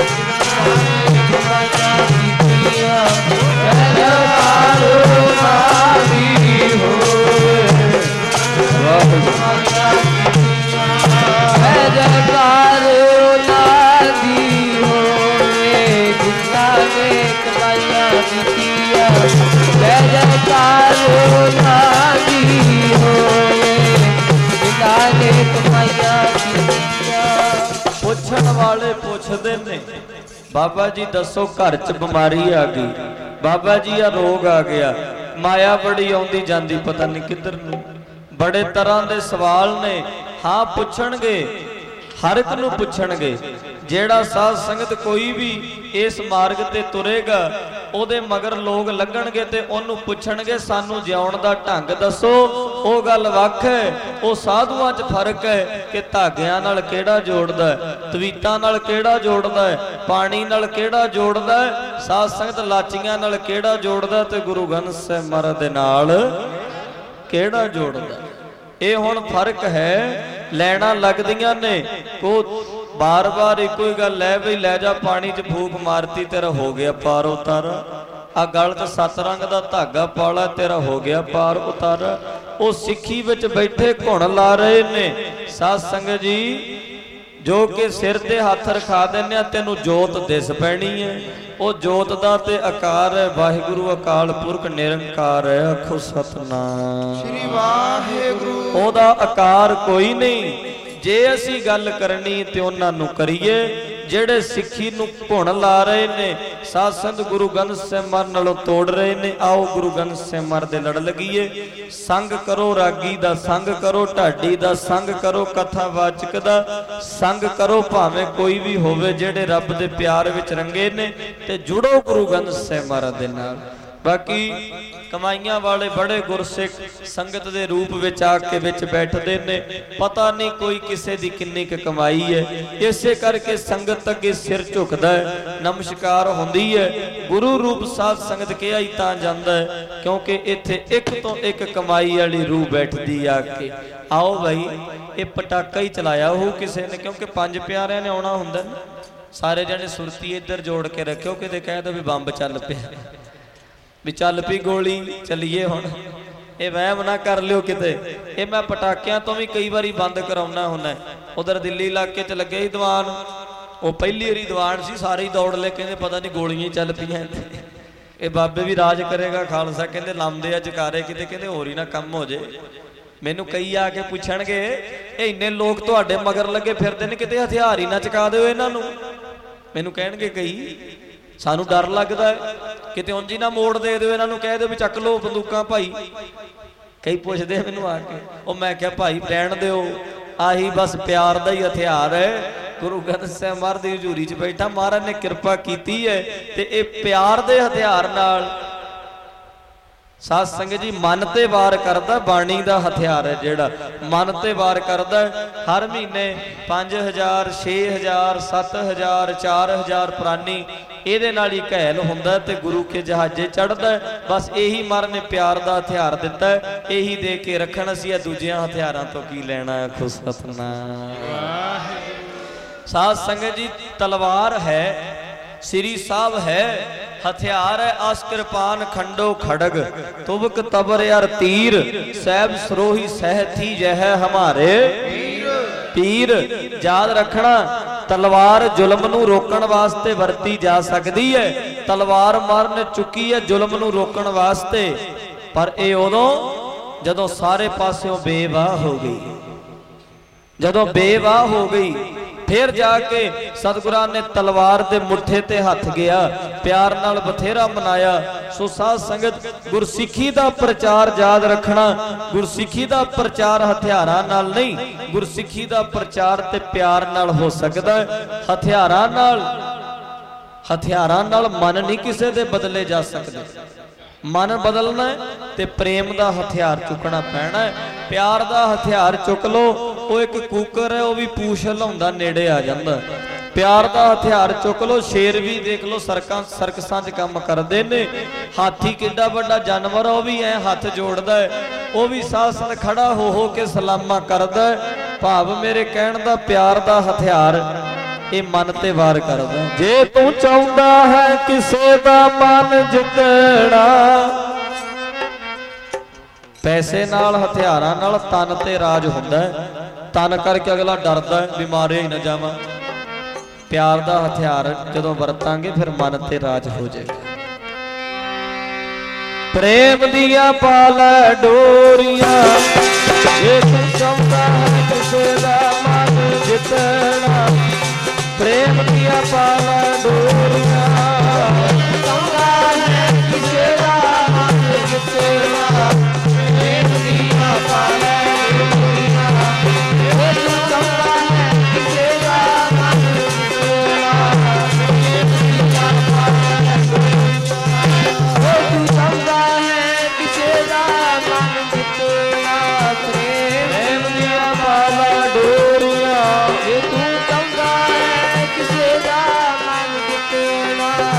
ਪੁੱਛਣ ਵਾਲੇ ਪੁੱਛਦੇ ਨੇ, ਬਾਬਾ ਜੀ ਦੱਸੋ ਘਰ 'ਚ ਬਿਮਾਰੀ ਆ ਗਈ, ਬਾਬਾ ਜੀ ਆ ਰੋਗ ਆ ਗਿਆ, ਮਾਇਆ ਬੜੀ ਆਉਂਦੀ ਜਾਂਦੀ ਪਤਾ ਨਹੀਂ ਕਿੱਧਰ ਨੂੰ। ਬੜੇ ਤਰ੍ਹਾਂ ਦੇ ਸਵਾਲ ਨੇ। ਹਾਂ ਪੁੱਛਣਗੇ, ਹਰ ਇੱਕ ਨੂੰ ਪੁੱਛਣਗੇ। ਜਿਹੜਾ ਸਾਧ ਸੰਗਤ ਕੋਈ ਵੀ ਇਸ ਮਾਰਗ ਤੇ ਤੁਰੇਗਾ, ਉਹਦੇ ਮਗਰ ਲੋਕ ਲੱਗਣਗੇ ਤੇ ਉਹਨੂੰ ਪੁੱਛਣਗੇ ਸਾਨੂੰ ਜਿਉਣ ਦਾ ਢੰਗ ਦੱਸੋ। ਉਹ ਗੱਲ ਵੱਖ ਹੈ, ਉਹ ਸਾਧੂਆਂ 'ਚ ਫਰਕ ਹੈ ਕਿ ਧਾਗਿਆਂ ਨਾਲ ਕਿਹੜਾ ਜੋੜਦਾ ਹੈ, ਤਵੀਤਾਂ ਨਾਲ ਕਿਹੜਾ ਜੋੜਦਾ ਹੈ, ਪਾਣੀ ਨਾਲ ਕਿਹੜਾ ਜੋੜਦਾ ਹੈ, ਸਾਧ ਸੰਗਤ ਲਾਚੀਆਂ ਨਾਲ ਕਿਹੜਾ ਜੋੜਦਾ ਤੇ ਗੁਰੂ ਗ੍ਰੰਥ ਸਾਹਿਬ ਮਹਾਰਾਜ ਦੇ ਨਾਲ ਕਿਹੜਾ ਜੋੜਦਾ। ਇਹ ਹੁਣ ਫਰਕ ਹੈ। ਲੈਣਾ ਲੱਗਦੀਆਂ ਨੇ, ਕੋ ਬਾਰ-ਬਾਰ ਇੱਕੋ ਹੀ ਗੱਲ ਲੈ ਬਈ ਲੈ ਜਾ ਪਾਣੀ 'ਚ ਫੂਕ ਮਾਰਤੀ ਤੇਰਾ ਹੋ ਗਿਆ ਪਾਰ ਉਤਾਰਾ। ਆ ਗਲ 'ਚ 7 ਰੰਗ ਦਾ ਧਾਗਾ ਪਾਲਾ ਤੇਰਾ ਹੋ ਗਿਆ ਪਾਰ ਉਤਾਰਾ। ਉਹ ਸਿੱਖੀ ਵਿੱਚ ਬੈਠੇ ਘੁਣ ਲਾ ਰਹੇ ਨੇ ਸਾਧ ਸੰਗਤ ਜੀ, ਜੋ ਕਿ ਸਿਰ ਤੇ ਹੱਥ ਰਖਾ ਦਿੰਦੇ ਆ ਤੈਨੂੰ ਜੋਤ ਦਿਸ ਪੈਣੀ ਹੈ। ਉਹ ਜੋਤ ਦਾ ਤੇ ਆਕਾਰ ਹੈ ਵਾਹਿਗੁਰੂ ਅਕਾਲ ਪੁਰਖ ਨਿਰੰਕਾਰ ਹੈ। ਆਖੋ ਸਤਨਾਮ ਸ੍ਰੀ ਵਾਹਿਗੁਰੂ। ਉਹਦਾ ਆਕਾਰ ਕੋਈ ਨਹੀਂ। ਜੇ ਅਸੀਂ ਗੱਲ ਕਰਨੀ ਤੇ ਉਹਨਾਂ ਨੂੰ ਕਰੀਏ, ਜਿਹੜੇ ਸਿੱਖੀ ਨੂੰ ਭੁਣ ਲਾ ਰਹੇ ਨੇ, ਸਾਧ ਸੰਤ ਗੁਰੂ ਗ੍ਰੰਥ ਸਾਹਿਬ ਮਰ ਨਾਲੋਂ ਤੋੜ ਰਹੇ ਨੇ। ਆਓ ਗੁਰੂ ਗ੍ਰੰਥ ਸਾਹਿਬ ਮਰ ਦੇ ਲੜ ਲਗੀਏ। ਸੰਗ ਕਰੋ ਰਾਗੀ ਦਾ, ਸੰਗ ਕਰੋ ਢਾਡੀ ਦਾ, ਸੰਗ ਕਰੋ ਕਥਾਵਾਚਕ ਦਾ, ਸੰਗ ਕਰੋ ਭਾਵੇਂ ਕੋਈ ਵੀ ਹੋਵੇ ਜਿਹੜੇ ਰੱਬ ਦੇ ਪਿਆਰ ਵਿੱਚ ਰੰਗੇ ਨੇ, ਤੇ ਜੁੜੋ ਗੁਰੂ ਗ੍ਰੰਥ ਸਾਹਿਬ ਮਹਾਰਾਜ ਦੇ ਨਾਲ। ਬਾਕੀ ਕਮਾਈਆਂ ਵਾਲੇ ਬੜੇ ਗੁਰਸਿੱਖ ਸੰਗਤ ਦੇ ਰੂਪ ਵਿੱਚ ਆ ਕੇ ਵਿੱਚ ਬੈਠਦੇ ਨੇ, ਪਤਾ ਨਹੀਂ ਕੋਈ ਕਿਸੇ ਦੀ ਕਿੰਨੀ ਕੁ ਕਮਾਈ ਹੈ। ਇਸੇ ਕਰਕੇ ਸੰਗਤ ਅੱਗੇ ਸਿਰ ਝੁਕਦਾ ਹੈ, ਨਮਸਕਾਰ ਹੁੰਦੀ ਹੈ। ਗੁਰੂ ਰੂਪ ਸਾਧ ਸੰਗਤ ਕਿਹਾ ਹੀ ਤਾਂ ਜਾਂਦਾ ਹੈ ਕਿਉਂਕਿ ਇੱਥੇ ਇੱਕ ਤੋਂ ਇੱਕ ਕਮਾਈ ਵਾਲੀ ਰੂਹ ਬੈਠਦੀ ਆ ਕੇ। ਆਓ ਭਾਈ, ਇਹ ਪਟਾਕਾ ਹੀ ਚਲਾਇਆ ਉਹ ਕਿਸੇ ਨੇ, ਕਿਉਂਕਿ ਪੰਜ ਪਿਆਰਿਆਂ ਨੇ ਆਉਣਾ ਹੁੰਦਾ ਨਾ। ਸਾਰੇ ਜਣੇ ਸੁਰਤੀ ਇੱਧਰ ਜੋੜ ਕੇ ਰੱਖਿਓ, ਕਿਤੇ ਕਹਿ ਦੋ ਵੀ ਬੰਬ ਚੱਲ ਪਿਆ, ਵੀ ਚੱਲ ਪਈ ਗੋਲੀ, ਚੱਲੀਏ ਹੁਣ। ਇਹ ਵਹਿਮ ਨਾ ਕਰ ਲਿਓ ਕਿਤੇ। ਇਹ ਮੈਂ ਪਟਾਕਿਆਂ ਤੋਂ ਵੀ ਕਈ ਵਾਰੀ ਬੰਦ ਕਰਾਉਣਾ ਹੁੰਦਾ। ਉਧਰ ਦਿੱਲੀ ਇਲਾਕੇ 'ਚ ਲੱਗੇ ਸੀ ਦੀਵਾਨ, ਉਹ ਪਹਿਲੀ ਵਾਰੀ ਦੀਵਾਨ ਸੀ, ਸਾਰੇ ਹੀ ਦੌੜ ਲੈ, ਕਹਿੰਦੇ ਪਤਾ ਨਹੀਂ ਗੋਲੀਆਂ ਹੀ ਚੱਲ ਪਈਆਂ ਇੱਥੇ। ਇਹ ਬਾਬੇ ਵੀ ਰਾਜ ਕਰੇਗਾ ਖਾਲਸਾ, ਕਹਿੰਦੇ ਲਾਉਂਦੇ ਆ ਜਕਾਰੇ, ਕਿਤੇ ਕਹਿੰਦੇ ਹੋਰ ਹੀ ਨਾ ਕੰਮ ਹੋ ਜੇ। ਮੈਨੂੰ ਕਈ ਆ ਕੇ ਪੁੱਛਣਗੇ, ਇਹ ਇੰਨੇ ਲੋਕ ਤੁਹਾਡੇ ਮਗਰ ਲੱਗੇ ਫਿਰਦੇ ਨੇ, ਕਿਤੇ ਹਥਿਆਰ ਹੀ ਨਾ ਚਕਾ ਦਿਓ ਇਹਨਾਂ ਨੂੰ। ਮੈਨੂੰ ਕਹਿਣਗੇ ਕਈ, ਸਾਨੂੰ ਡਰ ਲੱਗਦਾ ਹੈ ਕਿਤੇ ਉਂਝ ਹੀ ਨਾ ਮੋੜ ਦੇ ਦਿਓ ਇਹਨਾਂ ਨੂੰ, ਕਹਿ ਦਿਓ ਵੀ ਚੱਕ ਲਓ ਬੰਦੂਕਾਂ ਭਾਈ। ਕਈ ਪੁੱਛਦੇ ਮੈਨੂੰ ਆ ਕੇ, ਉਹ ਮੈਂ ਕਿਹਾ ਭਾਈ ਰਹਿਣ ਦਿਓ, ਆਹੀ ਬਸ ਪਿਆਰ ਦਾ ਹੀ ਹਥਿਆਰ ਹੈ। ਗੁਰੂ ਗ੍ਰੰਥ ਸਾਹਿਬ ਮਹਾਰਾਜ ਦੀ ਹਜ਼ੂਰੀ 'ਚ ਬੈਠਾ, ਮਹਾਰਾਜ ਨੇ ਕਿਰਪਾ ਕੀਤੀ ਹੈ, ਤੇ ਇਹ ਪਿਆਰ ਦੇ ਹਥਿਆਰ ਨਾਲ ਸਾਧ ਸੰਗਤ ਜੀ ਮਨ ਤੇ ਵਾਰ ਕਰਦਾ। ਬਾਣੀ ਦਾ ਹਥਿਆਰ ਹੈ ਜਿਹੜਾ ਮਨ ਤੇ ਵਾਰ ਕਰਦਾ। ਹਰ ਮਹੀਨੇ 5000 6000 7000 4000 ਪ੍ਰਾਨੀ ਇਹਦੇ ਨਾਲ ਹੀ ਘੈਲ ਹੁੰਦਾ ਤੇ ਗੁਰੂ ਕੇ ਜਹਾਜ਼ੇ ਚੜ੍ਹਦਾ। ਬਸ ਇਹੀ ਮਹਾਰਾਜ ਨੇ ਪਿਆਰ ਦਾ ਹਥਿਆਰ ਦਿੱਤਾ, ਇਹੀ ਦੇ ਕੇ ਰੱਖਣ। ਅਸੀਂ ਦੂਜਿਆਂ ਹਥਿਆਰਾਂ ਤੋਂ ਕੀ ਲੈਣਾ। ਖੁਸ਼ ਸਤਨਾਮ ਸਾਧ ਸੰਗਤ ਜੀ, ਤਲਵਾਰ ਹੈ, ਸ੍ਰੀ ਸਾਹਿਬ ਹੈ, हथियार है आस कृपान खंडो खड़ग, तुबक तबर अर तीर, सैब सरोही सहथी यह हमारे पीर। याद रखना, तलवार जुल्म नूं रोकण वास्ते वरती जा सकती है। तलवार मारन चुकी है जुल्म नूं रोकण वास्ते, पर ये उदों जदों सारे पासों बेवाह हो गई। जदों बेवाह हो गई फिर जाके सतगुरां ने तलवार दे मुठे ते हथ गया, प्यार नाल बथेरा मनाया। सो साध संगत, गुरसिखी दा प्रचार याद रखना, गुरसिखी दा प्रचार हथियारां नाल नहीं, गुरसिखी दा प्रचार ते प्यार नाल हो सकदा है। हथियारां नाल मन नहीं किसे दे बदले जा सकदे। मन बदलना है ते प्रेम दा हथियार चुकना पैना है। प्यार दा हथियार चुक लो, वो एक कूकर है, वो भी पूछ हिलाउंदा नेड़े आ जांदा। प्यार दा हथियार चुक लो, शेर भी देख लो सरकसां च काम करदे ने। हाथी किड्डा वड्डा जानवर है, वो भी ऐ हथ जोड़दा है, वो भी साथ साथ खड़ा हो के सलामा करदा है। भाव मेरे कहण दा प्यार दा हथियार ये मन ते वार करदा। जे तू चाहुंदा है किसे दा मन जितना, पैसे नाल हथियारां नाल तन ते राज हुंदा है। तन करके अगला डरदा है भी मारे ही ना जावां। प्यार दा हथियार जदों वरतांगे फिर मन ते राज हो जाएगा। प्रेम दिया पाला डोरियां, जे तू चाहुंदा है किसे दा मन जितना, प्रेम दिया पाला डोरियां, चाहुंदा है किसे दा मन जितना, प्रेम दिया पाला डोरियां, जे तू चाहुंदा है किसे दा मन जितना, प्रेम दिया पाला डोरियां, जे तू चाहुंदा है किसे दा मन जितना, प्रेम दिया पाला डोरियां, जे तू चाहुंदा है किसे दा मन जितना।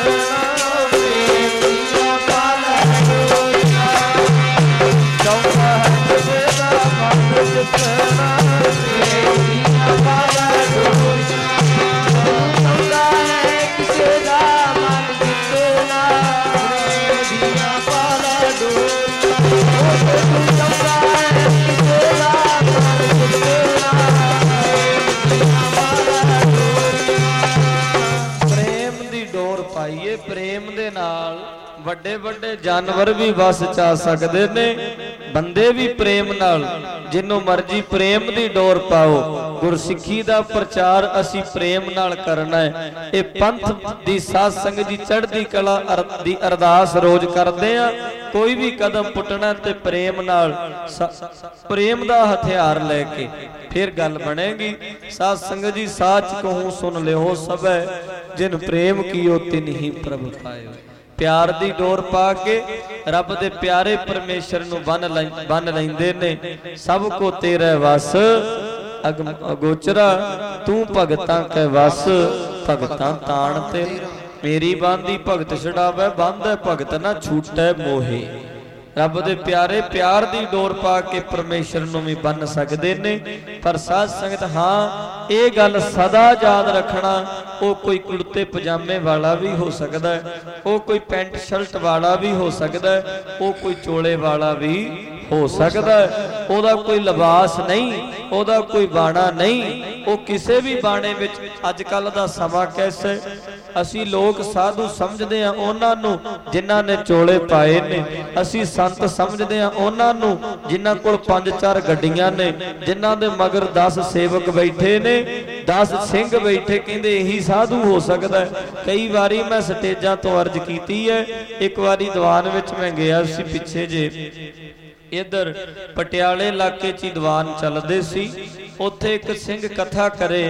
प्रेम दे नाल ਵੱਡੇ ਵੱਡੇ जानवर भी वस च आ सकते ने, बंदे भी प्रेम नाल जिन्हों मर्जी प्रेम दी डोर पाओ। गुरसिੱਖੀ दा प्रचार असी प्रेम नाल करना है। ये पंथ दी साध संगत दी चढ़दी कला दी अरदास रोज करते हैं। कोई भी कदम पुटना ते प्रेम नाल प्रेम दा हथियार लेके फिर गल बनेगी। साध संगत जी साच कहूँ सुन लियो सबे, जिन प्रेम कियो तिन ही प्रभ पायो। प्यार दी डोर पा के रब दे प्यारे परमेश्वर नूं बन लैंदे ने। सब को तेरे वस अगोचरा, तू भगतां कै वस भगतां ताण ते। मेरी बांधी भगत छड़ावे, बांधे भगत ना छूटे मोहे। रब दे प्यारे प्यार दी डोर पा के परमेश्वर नूं भी बन सकते ने। पर साध संगत हाँ ये गल सदा याद रखना, वो कोई कुर्ते पजामे वाला भी हो सकता है, वो कोई पेंट शर्ट वाला भी हो सकता है, वो कोई चोले वाला भी हो सकता है। ओदा कोई लिबास नहीं, ओदा कोई बाणा नहीं, वो किसी भी बाणे विच अजकल दा समा कैसे असी लोग साधु समझते हैं उन्हां नूं जिन्हां ने चोले पाए ने। असी संत समझते हैं उन्हां नूं जिन्हां कोल 5-4 गड्डियां ने, जिन्हां दे मगर 10 सेवक बैठे ने, 10 सिंह बैठे, कहंदे यही साधु हो सकता है। कई बारी मैं स्टेजां तो अर्ज कीती है। एक बारी दीवान विच मैं गया सी पिछे जे, इधर पटियाले इलाके च दीवान चलदे सी। उत्थे एक सिंह कथा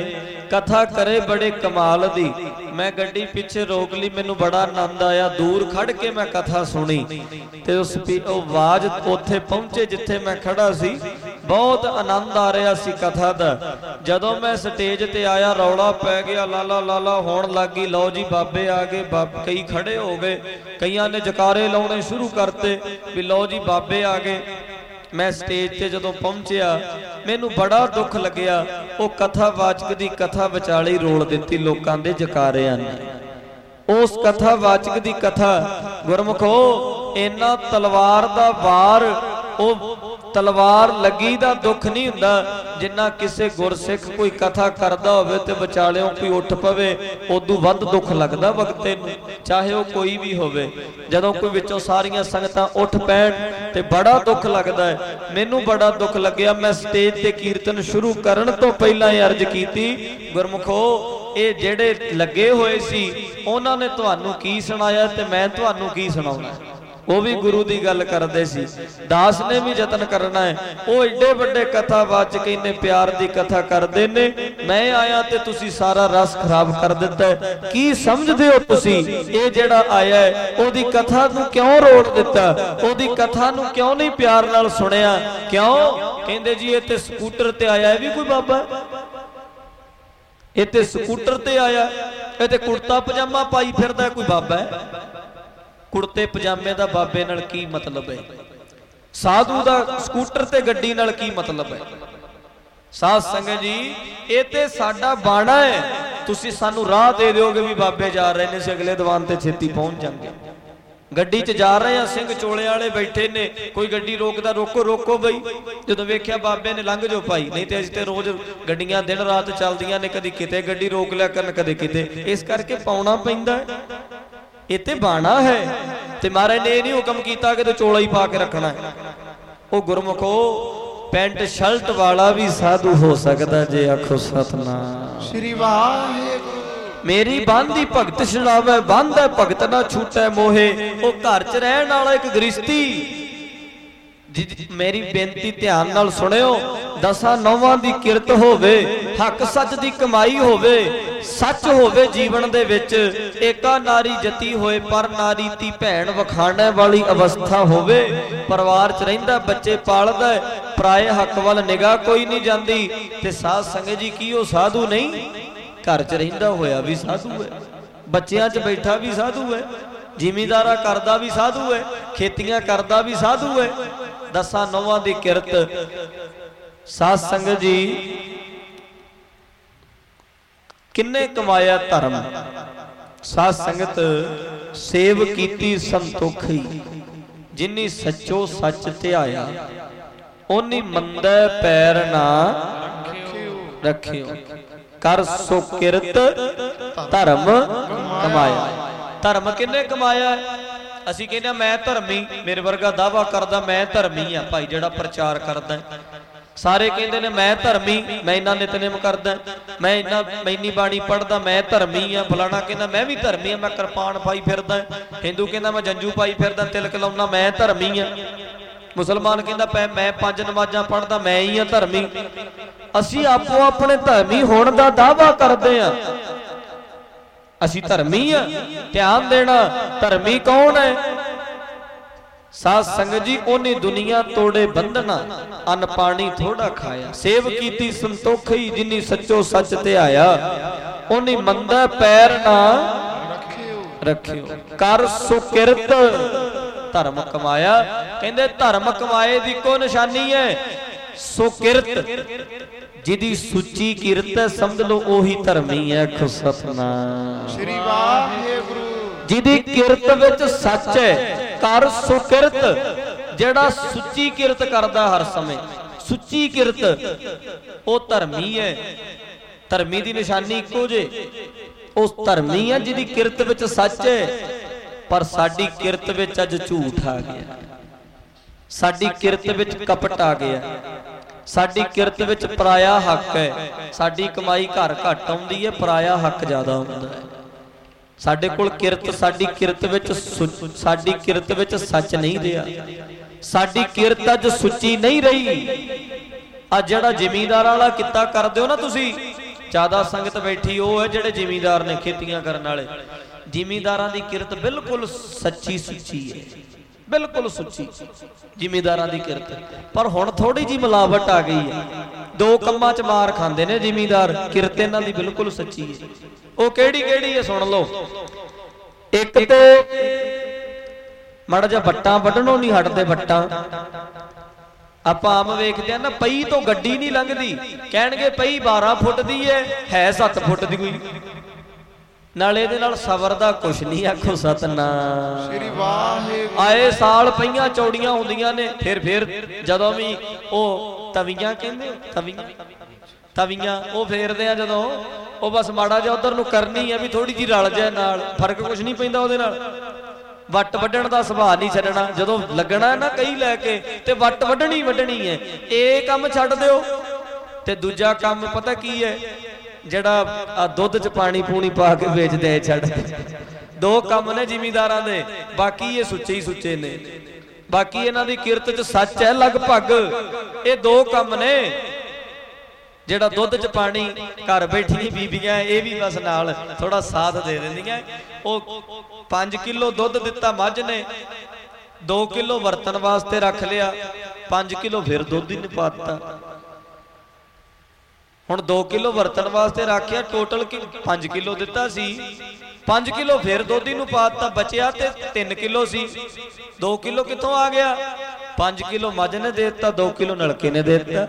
करे बड़े कमाल दी। मैं गड्डी पिछे रोक ली, मैनू बड़ा आनंद आया। दूर खड़ के मैं कथा सुनी ते उस आवाज उत्थे पहुंचे जिथे मैं खड़ा सी। बहुत आनंद आ रहा सी कथा दा। जदों मैं स्टेज ते आया रौला पै गया, लाला लाला होण लग गई। लो जी बाबे आ गए, कई खड़े हो गए, कईयां ने जकारे लाउणे शुरू करते भी लो जी बाबे आ गए। मैं स्टेज ते जदों पहुंचिया मैनू बड़ा दुख लग्या। वो कथावाचक दी कथा विचाली रोल दित्ती लोकां दे जकारियां ने। उस कथावाचक दी कथा गुरमुखो इन्ना तलवार दा वार, ओ तलवार लगी दा दुख नहीं हुंदा जिन्ना किसे गुरसिख कोई कथा करदा होवे ते विचालियों कोई उठ पवे, उदों वध दुख लगदा वक्ते नूं, चाहे वो कोई भी होवे। जदों कोई विचों सारियां संगतां उठ पैण ते बड़ा दुख लगदा है। मैनू बड़ा दुख लग्या। मैं स्टेज ते कीर्तन शुरू करन तो पहलां अर्ज कीती, गुरमुखो ये जेड़े लगे होए सी उन्हां ने तुहानूं की सुणाया ते मैं तुहानूं की सुणाउणा। वो भी गुरु की गल करते सी। दास ने भी यतन करना है। वो एडे बड़े कथावाचक इन्ने प्यार की कथा करते ने। मैं आया तो तुसी सारा रस खराब कर दिता है। की समझते हो तुसी ये जेड़ा आया है ओदी कथा नूं क्यों रोड़ दिता, ओदी कथा नूं क्यों नहीं प्यार नाल सुनिया? क्यों कहंदे जी ये ते स्कूटर ते आया है भी कोई बाबा, ये ते स्कूटर ते आया, ये ते कुर्ता पजामा पाई फिरदा कोई बाबा है। कुर्ते पजामे दा बाबे नाल की मतलब है? साधु दा स्कूटर ते गड्डी नाल की मतलब है? साध संगत जी ये ते साडा बाणा है। तुसी सानू राह दे दोगे भी बाबे जा रहे ने, अगले दीवान ते छेती पहुंच जाएंगे। गड्डी च जा रहे हैं, सिंह चोले वाले बैठे ने, कोई गड्डी रोकदा रोको रोको बई। जदों वेख्या बाबे ने लंघ जो पाई, नहीं तो अज ते रोज गड्डियां दिन रात चलदियां ने, कदी किते गड्डी रोक लिया करन कदे किते, इस करके पाउणा पैंदा है। इत्ते बाणा है ते महाराज ने नहीं हुक्म किया कि तो चोला ही पा के रखना है। वो गुरमुखो पेंट शर्ट वाला भी साधु हो सकता जे आखो सतनाम श्री वाहिगुरू। मेरी बांधी भगत छड़ावे, बांधे भगत ना छूटे मोहे। वो घर च रहन वाला एक गृहस्थी। मेरी बेनती ध्यान नाल सुनियो, 10 दी किरत होवे, हक सच दी कमाई होवे, सच होवे जीवन दे विच, एका नारी जती होए पर नारी ती भैण वखाणे वाली अवस्था होवे, परिवार च रहिंदा, बच्चे पालदा, पराए हक वाल निगाह कोई नहीं जांदी। ते साध संगत जी की ओ साधु नहीं? घर च रहिंदा होया भी साधु है। बच्चियां च बैठा भी साधु है, जिमीदारा करदा भी साधु है, खेतियां करदा भी साधु है। दसां नौवां दी किरत साध संगत जी किन्ने कमाया धर्म। साध संगत सेव कीती संतोखी, जिन्नी सचो सच ध्याया, ओनी मंदै पैर ना रखियो। कर सो किरत धर्म कमाया। धर्म किन्ने कमाया? असीं कहने मैं धर्मी, मेरे वर्गा दावा करदा मैं धर्मी हाँ भाई जिहड़ा प्रचार करदा। सारे कहते ने मैं धर्मी, मैं इन्ना नितनेम करदा, मैं इन्नी बाणी पढ़दा, मैं धर्मी हाँ। फलाना कहना मैं भी धर्मी हाँ, मैं कृपान पाई फिरदा। हिंदू कहना मैं जंजू पाई फिरदा, तिलक लाउना, मैं धर्मी हाँ। मुसलमान कहता मैं 5 नमाज़ां पढ़दा, मैं ही हाँ धर्मी। असीं आपो अपने धर्मी होने का दावा करते हैं। असीं धर्मी हाँ, ध्यान देना धर्मी कौन है? साध संगत जी ओने दुनिया तोड़े बंधना, अन्न पानी थोड़ा खाया। सेव कीती संतोखी, जिन्नी सचो सच ध्याया, ओने मंदा पैर ना रखियो। कर सो किरत धर्म कमाया। कहंदे धर्म कमाए दी को निशानी है? सो किरत, जिदी सुची किरत है समझ लो ओही धर्मी है। सतनाम श्री वाहिगुरू। जिदी किरत विच सच है, कर सो किरत, जेड़ा सुची किरत करदा हर समय, सुची किरत ओ धर्मी है। धर्मी दी निशानी इको जे, उस धर्मी है जिदी किरत विच सच है। पर साडी किरत विच अज झूठ आ गया, साडी किरत विच कपट आ गया, साडी किरत विच पराया हक है। साडी कमाई घर घट आउंदी है, पराया हक ज्यादा हुंदा है। साडे कोल किरत, साडी किरत विच साडी किरत विच सच नहीं रहा, साडी किरत अज सुची नहीं रही। अज जिहड़ा जिमीदार वाला किता करदे हो ना तुसीं, ज्यादा संगत बैठी वो है जिहड़े जिमीदार ने, खेतियां करन वाले। जिमीदारां दी किरत बिल्कुल सच्ची सुची है, बिल्कुल सुची जिमीदारां दी किरत। पर हुण थोड़ी जी मिलावट आ गई है, दो कम्मां च मार खांदे ने जिमीदार। किरत इन्हां दी बिल्कुल सच्ची है। वो केड़ी केड़ी है सुन लो। एक तो माड़ा जिहा वट्टां वड्ढणों नहीं हटदे। वट्टां आपां आम वेखदे आ ना, पई तो गड्डी नहीं लंघदी, कहणगे पई 12 फुट दी है 7 फुट दी कोई। नाले दे नाल सबर दा कुछ नहीं। आखो सतनाम श्री वाहिगुरू। आए साल पईयां चौड़ियां हुंदियां ने, फिर जदों भी ओ तवियां कहंदे, तवियां ओ फेरदे आ जदों, ओ बस माड़ा जिहा उधर नूं करनी है भी थोड़ी जी रल जाए नाल, फर्क कुछ नहीं पैंदा ओहदे नाल। वट वड्ढण दा सुभाਅ नहीं छड्डना, जदों लगना है ना कई लैके ते वट वड्ढणी वड्ढणी है। ये काम छड्ड दिओ। ते दूजा काम पता की है, जिहड़ा दुध च पानी पूनी पा के बेचदे छड्ड। दो काम ने जिमीदारां दे, बाकी ये सुच्चे ही सुच्चे ने। बाकी इन्हां दी किरत च सच है लगभग। ये दो काम ने, जिहड़ा दुध च पानी घर बैठी बीबियां ये भी बस नाल थोड़ा साथ दे दिंदियां। ओ 5 किलो दुध दिता मझ ने, 2 किलो वरतन वास्ते रख लिया, 5 किलो फिर दुध ही नहीं पाता। हुण 2 किलो वरतन वास्ते रखिया, टोटल 5 किलो दिता सी, 5 किलो फिर दुध ही नूं पाता, बचिया ते 3 किलो सी। 2 किलो कित्थों आ गया? 5 किलो मझ ने दे दिता, 2 किलो नलके ने दे दिता।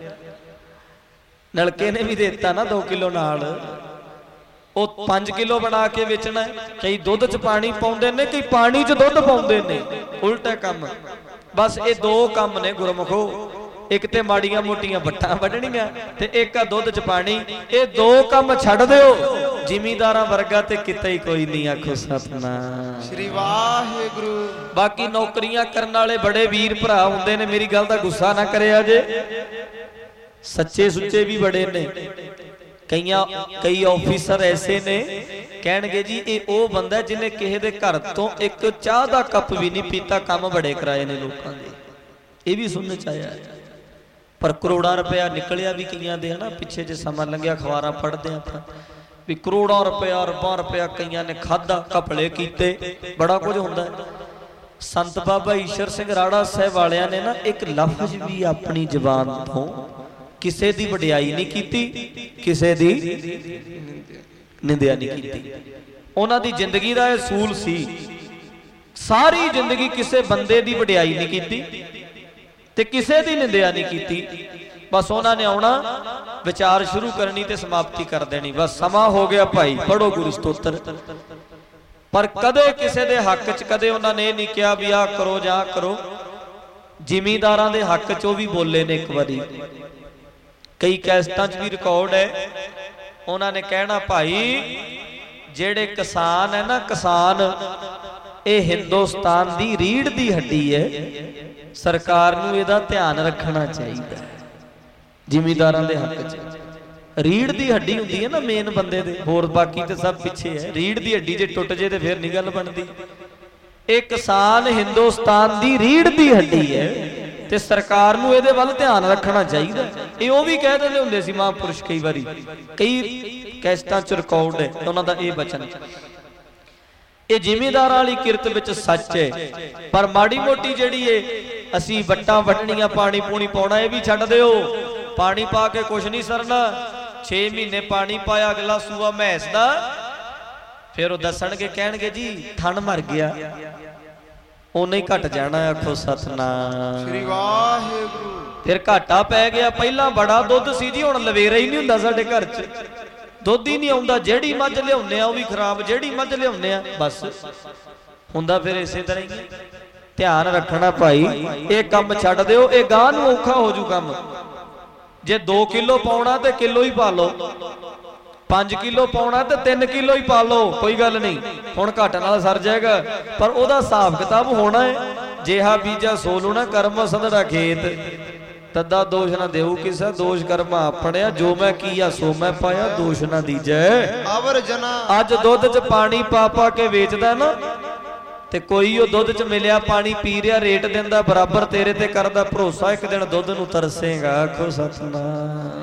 नलके ने भी दे दिता ना 2 किलो नाल। वो 5 किलो बना के बेचना है। कई दुध च पानी पाउंदे ने, कई पानी च दुध पाउंदे ने, उल्टा काम। बस ये दो काम ने गुरमुखो। एक ते माड़ियां मोटियां वट्टां वड्ढणियां ते एक आ दुध च पानी। ये दो काम छड्ड दिओ, जिमीदारां वर्गा ते किते ही कोई नहीं। आखो सतनाम श्री वाहिगुरू। बाकी नौकरियां करन वाले बड़े वीर भरा हुंदे ने, मेरी गल दा गुस्सा ना करिया जे, सच्चे सुच्चे भी बड़े ने। कई ऑफिसर ऐसे ने कहणगे जी ये ओ बंदा जिन्हें किसी दे घर तो एक चाह दा कप भी नहीं पीता, काम बड़े कराए ने लोकां दे। ये भी सुनने च आया। पर करोड़ां रुपया निकलिया भी कईयां दे है ना। पिछे जे समा लंघिया अखबारां पढ़दे आपां भी करोड़ां रुपया अरबां रुपया कईयां ने खादा, घपले कीते, बड़ा कुछ हुंदा है। संत बाबा ईश्वर सिंह राड़ा साहिब वालियां ने ना एक लफ्ज भी अपनी जबान तो किसे दी वडियाई नहीं कीती, किसे दी निंदिया नहीं कीती। ਉਹਨਾਂ ਦੀ ਜ਼ਿੰਦਗੀ ਦਾ ਇਹ ਅਸੂਲ ਸੀ, ਸਾਰੀ ਜ਼ਿੰਦਗੀ ਕਿਸੇ ਬੰਦੇ ਦੀ ਵਡਿਆਈ ਨਹੀਂ ਕੀਤੀ ਤੇ ਕਿਸੇ ਦੀ ਨਿੰਦਿਆ ਨਹੀਂ ਕੀਤੀ। ਬਸ ਉਹਨਾਂ ਨੇ ਆਉਣਾ, ਵਿਚਾਰ ਸ਼ੁਰੂ ਕਰਨੀ ਤੇ ਸਮਾਪਤੀ ਕਰ ਦੇਣੀ। ਬਸ ਸਮਾਂ ਹੋ ਗਿਆ ਭਾਈ, ਪੜੋ ਗੁਰੂ ਸਤੋਤਰ। ਪਰ ਕਦੇ ਕਿਸੇ ਦੇ ਹੱਕ 'ਚ ਕਦੇ ਉਹਨਾਂ ਨੇ ਇਹ ਨਹੀਂ ਕਿਹਾ ਵੀ ਆਹ ਕਰੋ ਜਾਂ ਕਰੋ। ਜ਼ਿਮੀਂਦਾਰਾਂ ਦੇ ਹੱਕ 'ਚ ਉਹ ਵੀ ਬੋਲੇ ਨੇ ਇੱਕ ਵਾਰੀ, ਕਈ ਕੈਸਟਾਂ 'ਚ ਵੀ ਰਿਕਾਰਡ ਹੈ। ਉਹਨਾਂ ਨੇ ਕਹਿਣਾ ਭਾਈ ਜਿਹੜੇ ਕਿਸਾਨ ਹੈ ਨਾ, ਕਿਸਾਨ ਇਹ ਹਿੰਦੁਸਤਾਨ ਦੀ ਰੀੜ੍ਹ ਦੀ ਹੱਡੀ ਹੈ, ਸਰਕਾਰ ਨੂੰ ਇਹਦਾ ਧਿਆਨ ਰੱਖਣਾ ਚਾਹੀਦਾ। ਜ਼ਿਮੀਂਦਾਰਾਂ ਦੇ ਹੱਕ 'ਚ ਰੀੜ੍ਹ ਦੀ ਹੱਡੀ ਹੁੰਦੀ ਹੈ ਨਾ ਮੇਨ ਬੰਦੇ ਦੇ, ਹੋਰ ਬਾਕੀ ਤੇ ਸਭ ਪਿੱਛੇ ਹੈ। ਰੀੜ੍ਹ ਦੀ ਹੱਡੀ ਜੇ ਟੁੱਟ ਜੇ ਤੇ ਫਿਰ ਨਹੀਂ ਗੱਲ ਬਣਦੀ। ਇਹ ਕਿਸਾਨ ਹਿੰਦੁਸਤਾਨ ਦੀ ਰੀੜ੍ਹ ਦੀ ਹੱਡੀ ਹੈ ਤੇ ਸਰਕਾਰ ਨੂੰ ਇਹਦੇ ਵੱਲ ਧਿਆਨ ਰੱਖਣਾ ਚਾਹੀਦਾ। ਇਹ ਉਹ ਵੀ ਕਹਿ ਦਿੰਦੇ ਹੁੰਦੇ ਸੀ ਮਹਾਂਪੁਰਸ਼, ਕਈ ਵਾਰੀ ਕਈ ਕੈਸਟਾਂ 'ਚ ਰਿਕਾਰਡ ਹੈ ਉਹਨਾਂ ਦਾ ਇਹ ਬਚਨ। ਇਹ ਜ਼ਿਮੀਂਦਾਰਾਂ ਵਾਲੀ ਕਿਰਤ ਵਿੱਚ ਸੱਚ ਹੈ। ਪਰ ਮਾੜੀ ਮੋਟੀ ਜਿਹੜੀ ਏ ਅਸੀਂ ਵੱਟਾਂ ਵੱਢਣੀਆਂ, ਪਾਣੀ ਪੂਣੀ ਪਾਉਣਾ, ਇਹ ਵੀ ਛੱਡ ਦਿਓ। ਪਾਣੀ ਪਾ ਕੇ ਕੁਛ ਨਹੀਂ ਸਰਨਾ। 6 ਮਹੀਨੇ ਪਾਣੀ ਪਾਇਆ, ਅਗਲਾ ਸੂਆ ਮੈਸ ਦਾ, ਫਿਰ ਉਹ ਦੱਸਣਗੇ, ਕਹਿਣਗੇ ਜੀ ਥਣ ਮਰ ਗਿਆ, ਉਹਨੇ ਹੀ ਘਟ ਜਾਣਾ। ਆਖੋ ਸਤਨਾਮ ਸ੍ਰੀ ਵਾਹਿਗੁਰੂ। ਫਿਰ ਘਾਟਾ ਪੈ ਗਿਆ। ਪਹਿਲਾਂ ਬੜਾ ਦੁੱਧ ਸੀ ਜੀ, ਹੁਣ ਲਵੇਰਾ ਹੀ ਨਹੀਂ ਹੁੰਦਾ ਸਾਡੇ ਘਰ 'ਚ, ਦੁੱਧ ਹੀ ਨਹੀਂ ਆਉਂਦਾ। ਜਿਹੜੀ ਮੱਝ ਲਿਆਉਂਦੇ ਆ ਉਹ ਵੀ ਖਰਾਬ, ਜਿਹੜੀ ਮੱਝ ਲਿਆਉਂਦੇ ਆ ਬਸ ਹੁੰਦਾ ਫਿਰ ਇਸੇ ਤਰ੍ਹਾਂ ਹੀ। ਧਿਆਨ ਰੱਖਣਾ ਭਾਈ, ਇਹ ਕੰਮ ਛੱਡ ਦਿਓ, ਇਹ ਗਾਂ ਨੂੰ ਔਖਾ ਹੋ ਜੂ ਕੰਮ। ਜੇ 2 ਕਿਲੋ ਪਾਉਣਾ ਤੇ ਕਿਲੋ ਹੀ ਪਾ ਲਓ, 5 ਕਿਲੋ ਪਾਉਣਾ ਤੇ 3 ਕਿਲੋ ਹੀ ਪਾ ਲਓ, ਕੋਈ ਗੱਲ ਨਹੀਂ, ਹੁਣ ਘੱਟ ਨਾਲ ਸਰ ਜਾਏਗਾ। ਪਰ ਉਹਦਾ ਹਿਸਾਬ ਕਿਤਾਬ ਹੋਣਾ ਹੈ। ਜਿਹਾ ਬੀਜਾ ਸੋਲੂ ਨਾ ਕਰਮ ਸੰਧੜਾ ਖੇਤ, ਤੱਦਾ ਦੋਸ਼ ਨਾ ਦੇਊ ਕਿਸੇ, ਦੋਸ਼ ਕਰਮਾ ਆਪਣਿਆ, ਜੋ ਮੈਂ ਕੀਆ ਸੋ ਮੈਂ ਪਾਇਆ, ਦੋਸ਼ ਨਾ ਦੀਜੈ ਅਵਰ ਜਨਾ। ਅੱਜ ਦੁੱਧ 'ਚ ਪਾਣੀ ਪਾ ਪਾ ਕੇ ਵੇਚਦਾ ਨਾ, ਤੇ ਕੋਈ ਉਹ ਦੁੱਧ 'ਚ ਮਿਲਿਆ ਪਾਣੀ ਪੀ ਰਿਹਾ, ਰੇਟ ਦਿੰਦਾ ਬਰਾਬਰ, ਤੇਰੇ ਤੇ ਕਰਦਾ ਭਰੋਸਾ, ਇੱਕ ਦਿਨ ਦੁੱਧ ਨੂੰ ਤਰਸੇਗਾ। ਆਖੋ ਸਤਨਾਮ,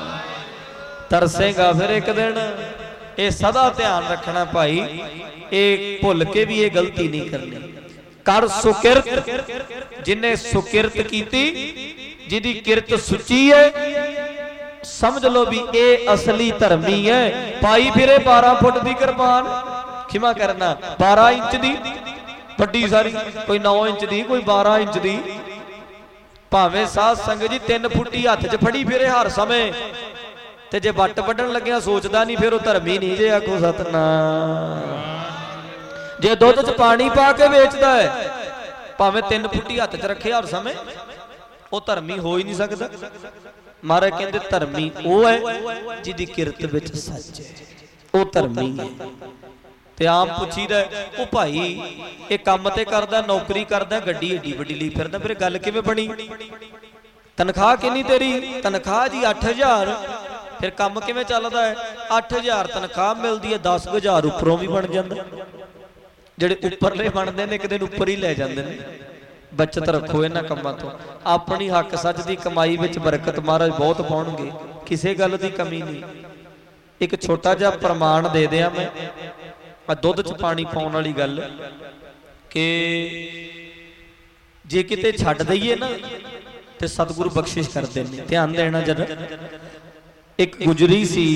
ਤਰਸੇਗਾ ਫਿਰ ਇੱਕ ਦਿਨ। ਇਹ ਸਦਾ ਧਿਆਨ ਰੱਖਣਾ ਭਾਈ, ਇਹ ਭੁੱਲ ਕੇ ਵੀ ਇਹ ਗਲਤੀ ਨਹੀਂ ਕਰਨੀ। ਕਰ ਸੁਕਿਰਤ, ਜਿਨੇ ਸੁਕਿਰਤ ਕੀਤੀ, ਜਿਹਦੀ ਕਿਰਤ ਸੁੱਚੀ ਹੈ, ਸਮਝ ਲਓ ਵੀ ਇਹ ਅਸਲੀ ਧਰਮੀ ਹੈ। ਪਾਈ ਫਿਰੇ 12 ਫੁੱਟ ਦੀ ਕਿਰਪਾਨ, ਖਿਮਾ ਕਰਨਾ 12 ਇੰਚ ਦੀ ਵੱਡੀ ਸਾਰੀ, ਕੋਈ 9 ਇੰਚ ਦੀ, ਕੋਈ 12 ਇੰਚ ਦੀ, ਭਾਵੇਂ ਸਾਧ ਸੰਗਤ ਜੀ 3 ਫੁੱਟੀ ਹੱਥ 'ਚ ਫੜੀ ਫਿਰੇ ਹਰ ਸਮੇਂ, ਤੇ ਜੇ ਵੱਟ ਵੱਢਣ ਲੱਗਿਆ ਸੋਚਦਾ ਨਹੀਂ, ਫਿਰ ਉਹ ਧਰਮੀ ਨਹੀਂ ਜੇ। ਆਖੋ ਸਤਨਾਮ। ਜੇ ਦੁੱਧ 'ਚ ਪਾਣੀ ਪਾ ਕੇ ਵੇਚਦਾ ਹੈ, ਭਾਵੇਂ 3 ਫੁੱਟੀ ਹੱਥ 'ਚ ਰੱਖੇ ਹਰ ਸਮੇਂ, ਉਹ ਧਰਮੀ ਹੋ ਹੀ ਨਹੀਂ ਸਕਦਾ। ਮਹਾਰਾਜ ਕਹਿੰਦੇ ਧਰਮੀ ਉਹ ਹੈ ਜਿਹਦੀ ਕਿਰਤ ਵਿੱਚ ਸੱਚ ਹੈ, ਉਹ ਧਰਮੀ ਹੈ। ਤੇ ਆਮ ਪੁੱਛੀਦਾ ਉਹ ਭਾਈ ਇਹ ਕੰਮ ਤੇ ਕਰਦਾ, ਨੌਕਰੀ ਕਰਦਾ, ਗੱਡੀ ਏਡੀ ਵੱਡੀ ਲਈ ਫਿਰਦਾ, ਫਿਰ ਗੱਲ ਕਿਵੇਂ ਬਣੀ? ਤਨਖਾਹ ਕਿੰਨੀ ਤੇਰੀ? ਤਨਖਾਹ ਜੀ 8000। ਫਿਰ ਕੰਮ ਕਿਵੇਂ ਚੱਲਦਾ ਹੈ? 8000 ਤਨਖਾਹ ਮਿਲਦੀ ਹੈ, 10000 ਉੱਪਰੋਂ ਵੀ ਬਣ ਜਾਂਦਾ। ਜਿਹੜੇ ਉੱਪਰਲੇ ਬਣਦੇ ਨੇ ਇੱਕ ਦਿਨ ਉੱਪਰ ਹੀ ਲੈ ਜਾਂਦੇ ਨੇ। ਬਚਤ ਰੱਖੋ ਇਹਨਾਂ ਕੰਮਾਂ ਤੋਂ, ਆਪਣੀ ਹੱਕ ਸੱਚ ਦੀ ਕਮਾਈ ਵਿੱਚ ਬਰਕਤ ਮਹਾਰਾਜ ਬਹੁਤ ਪਾਉਣਗੇ, ਕਿਸੇ ਗੱਲ ਦੀ ਕਮੀ ਨਹੀਂ। ਇੱਕ ਛੋਟਾ ਜਿਹਾ ਪ੍ਰਮਾਣ ਦੇ ਦਿਆਂ ਮੈਂ, ਦੁੱਧ 'ਚ ਪਾਣੀ ਪਾਉਣ ਵਾਲੀ ਗੱਲ, ਕਿ ਜੇ ਕਿਤੇ ਛੱਡ ਦਈਏ ਨਾ ਤੇ ਸਤਿਗੁਰੂ ਬਖਸ਼ਿਸ਼ ਕਰਦੇ ਨੇ। ਧਿਆਨ ਦੇਣਾ ਜਰਾ। ਇੱਕ ਗੁਜਰੀ ਸੀ,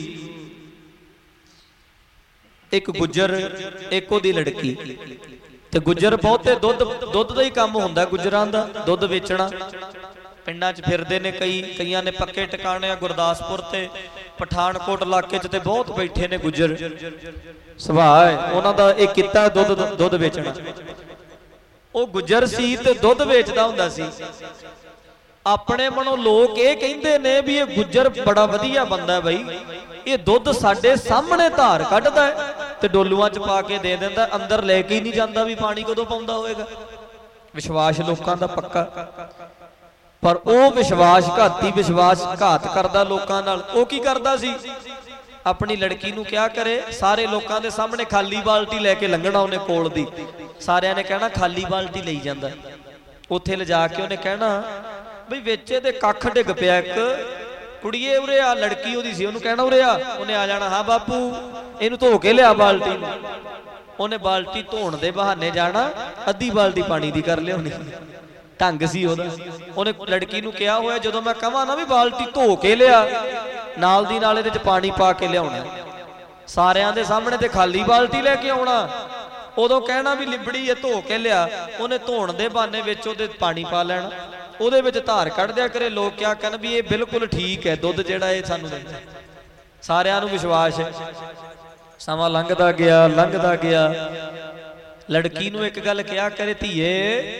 ਇੱਕ ਗੁੱਜਰ, ਇੱਕ ਉਹਦੀ ਲੜਕੀ। ਤੇ ਗੁੱਜਰ ਬਹੁਤੇ ਦੁੱਧ ਦਾ ਹੀ ਕੰਮ ਹੁੰਦਾ ਗੁੱਜਰਾਂ ਦਾ, ਦੁੱਧ ਵੇਚਣਾ। ਪਿੰਡਾਂ 'ਚ ਫਿਰਦੇ ਨੇ ਕਈ, ਕਈਆਂ ਨੇ ਪੱਕੇ ਟਿਕਾਣੇ ਆ ਗੁਰਦਾਸਪੁਰ ਤੇ ਪਠਾਨਕੋਟ ਇਲਾਕੇ 'ਚ ਤੇ ਬਹੁਤ ਬੈਠੇ ਨੇ ਗੁੱਜਰ। ਸੁਭਾਅ ਹੈ ਉਹਨਾਂ ਦਾ, ਇਹ ਕੀਤਾ ਦੁੱਧ ਵੇਚਣਾ। ਉਹ ਗੁੱਜਰ ਸੀ ਤੇ ਦੁੱਧ ਵੇਚਦਾ ਹੁੰਦਾ ਸੀ। ਆਪਣੇ ਮਨੋਂ ਲੋਕ ਇਹ ਕਹਿੰਦੇ ਨੇ ਵੀ ਇਹ ਗੁੱਜਰ ਬੜਾ ਵਧੀਆ ਬੰਦਾ ਹੈ ਬਈ, ਇਹ ਦੁੱਧ ਸਾਡੇ ਸਾਹਮਣੇ ਧਾਰ ਕੱਢਦਾ ਹੈ ਤੇ ਡੋਲੂਆਂ 'ਚ ਪਾ ਕੇ ਦੇ ਦਿੰਦਾ, ਅੰਦਰ ਲੈ ਕੇ ਹੀ ਨਹੀਂ ਜਾਂਦਾ ਵੀ ਪਾਣੀ ਕਦੋਂ ਪਾਉਂਦਾ ਹੋਵੇਗਾ। ਵਿਸ਼ਵਾਸ ਲੋਕਾਂ ਦਾ ਪੱਕਾ। ਪਰ ਉਹ ਵਿਸ਼ਵਾਸਘਾਤੀ, ਵਿਸ਼ਵਾਸਘਾਤ ਕਰਦਾ ਲੋਕਾਂ ਨਾਲ। ਉਹ ਕੀ ਕਰਦਾ ਸੀ? ਆਪਣੀ ਲੜਕੀ ਨੂੰ ਕਿਹਾ ਕਰੇ, ਸਾਰੇ ਲੋਕਾਂ ਦੇ ਸਾਹਮਣੇ ਖਾਲੀ ਬਾਲਟੀ ਲੈ ਕੇ ਲੰਘਣਾ ਉਹਨੇ ਕੋਲ ਦੀ, ਸਾਰਿਆਂ ਨੇ ਕਹਿਣਾ ਖਾਲੀ ਬਾਲਟੀ ਲਈ ਜਾਂਦਾ। ਉੱਥੇ ਲਿਜਾ ਕੇ ਉਹਨੇ ਕਹਿਣਾ ਬਈ ਵਿੱਚ ਇਹਦੇ ਕੱਖ ਡਿੱਗ ਪਿਆ, ਇੱਕ ਕੁੜੀਏ ਉਰੇ ਆ, ਲੜਕੀ ਉਹਦੀ ਸੀ, ਉਹਨੂੰ ਕਹਿਣਾ ਉਰੇ ਆ। ਉਹਨੇ ਆ ਜਾਣਾ, ਹਾਂ ਬਾਪੂ ਇਹਨੂੰ ਧੋ ਕੇ ਲਿਆ ਬਾਲਟੀ ਨੂੰ। ਉਹਨੇ ਬਾਲਟੀ ਧੋਣ ਦੇ ਬਹਾਨੇ ਜਾਣਾ, ਅੱਧੀ ਬਾਲਟੀ ਪਾਣੀ ਦੀ ਕਰ ਲਿਆਉਣੀ, ਢੰਗ ਸੀ ਉਹਦਾ। ਉਹਨੇ ਲੜਕੀ ਨੂੰ ਕਿਹਾ ਹੋਇਆ ਜਦੋਂ ਮੈਂ ਕਹਾਂ ਨਾ ਵੀ ਬਾਲਟੀ ਧੋ ਕੇ ਲਿਆ, ਨਾਲ ਦੀ ਨਾਲ ਇਹਦੇ 'ਚ ਪਾਣੀ ਪਾ ਕੇ ਲਿਆਉਣਾ। ਸਾਰਿਆਂ ਦੇ ਸਾਹਮਣੇ ਤੇ ਖਾਲੀ ਬਾਲਟੀ ਲੈ ਕੇ ਆਉਣਾ। ਉਦੋਂ ਕਹਿਣਾ ਵੀ ਲਿਬੜੀ ਹੈ ਧੋ ਕੇ ਲਿਆ, ਉਹਨੇ ਧੋਣ ਦੇ ਬਹਾਨੇ ਵਿੱਚ ਉਹਦੇ ਪਾਣੀ ਪਾ ਲੈਣਾ, ਉਹਦੇ ਵਿੱਚ ਧਾਰ ਕੱਢ ਦਿਆ ਕਰੇ। ਲੋਕ ਕਿਆ ਕਹਿਣ ਵੀ ਇਹ ਬਿਲਕੁਲ ਠੀਕ ਹੈ ਦੁੱਧ ਜਿਹੜਾ ਇਹ ਸਾਨੂੰ ਦਿੰਦਾ। ਸਾਰਿਆਂ ਨੂੰ ਵਿਸ਼ਵਾਸ ਹੈ। ਸਮਾਂ ਲੰਘਦਾ ਗਿਆ ਲੰਘਦਾ ਗਿਆ। ਲੜਕੀ ਨੂੰ ਇੱਕ ਗੱਲ ਕਿਹਾ ਕਰੇ, ਧੀਏ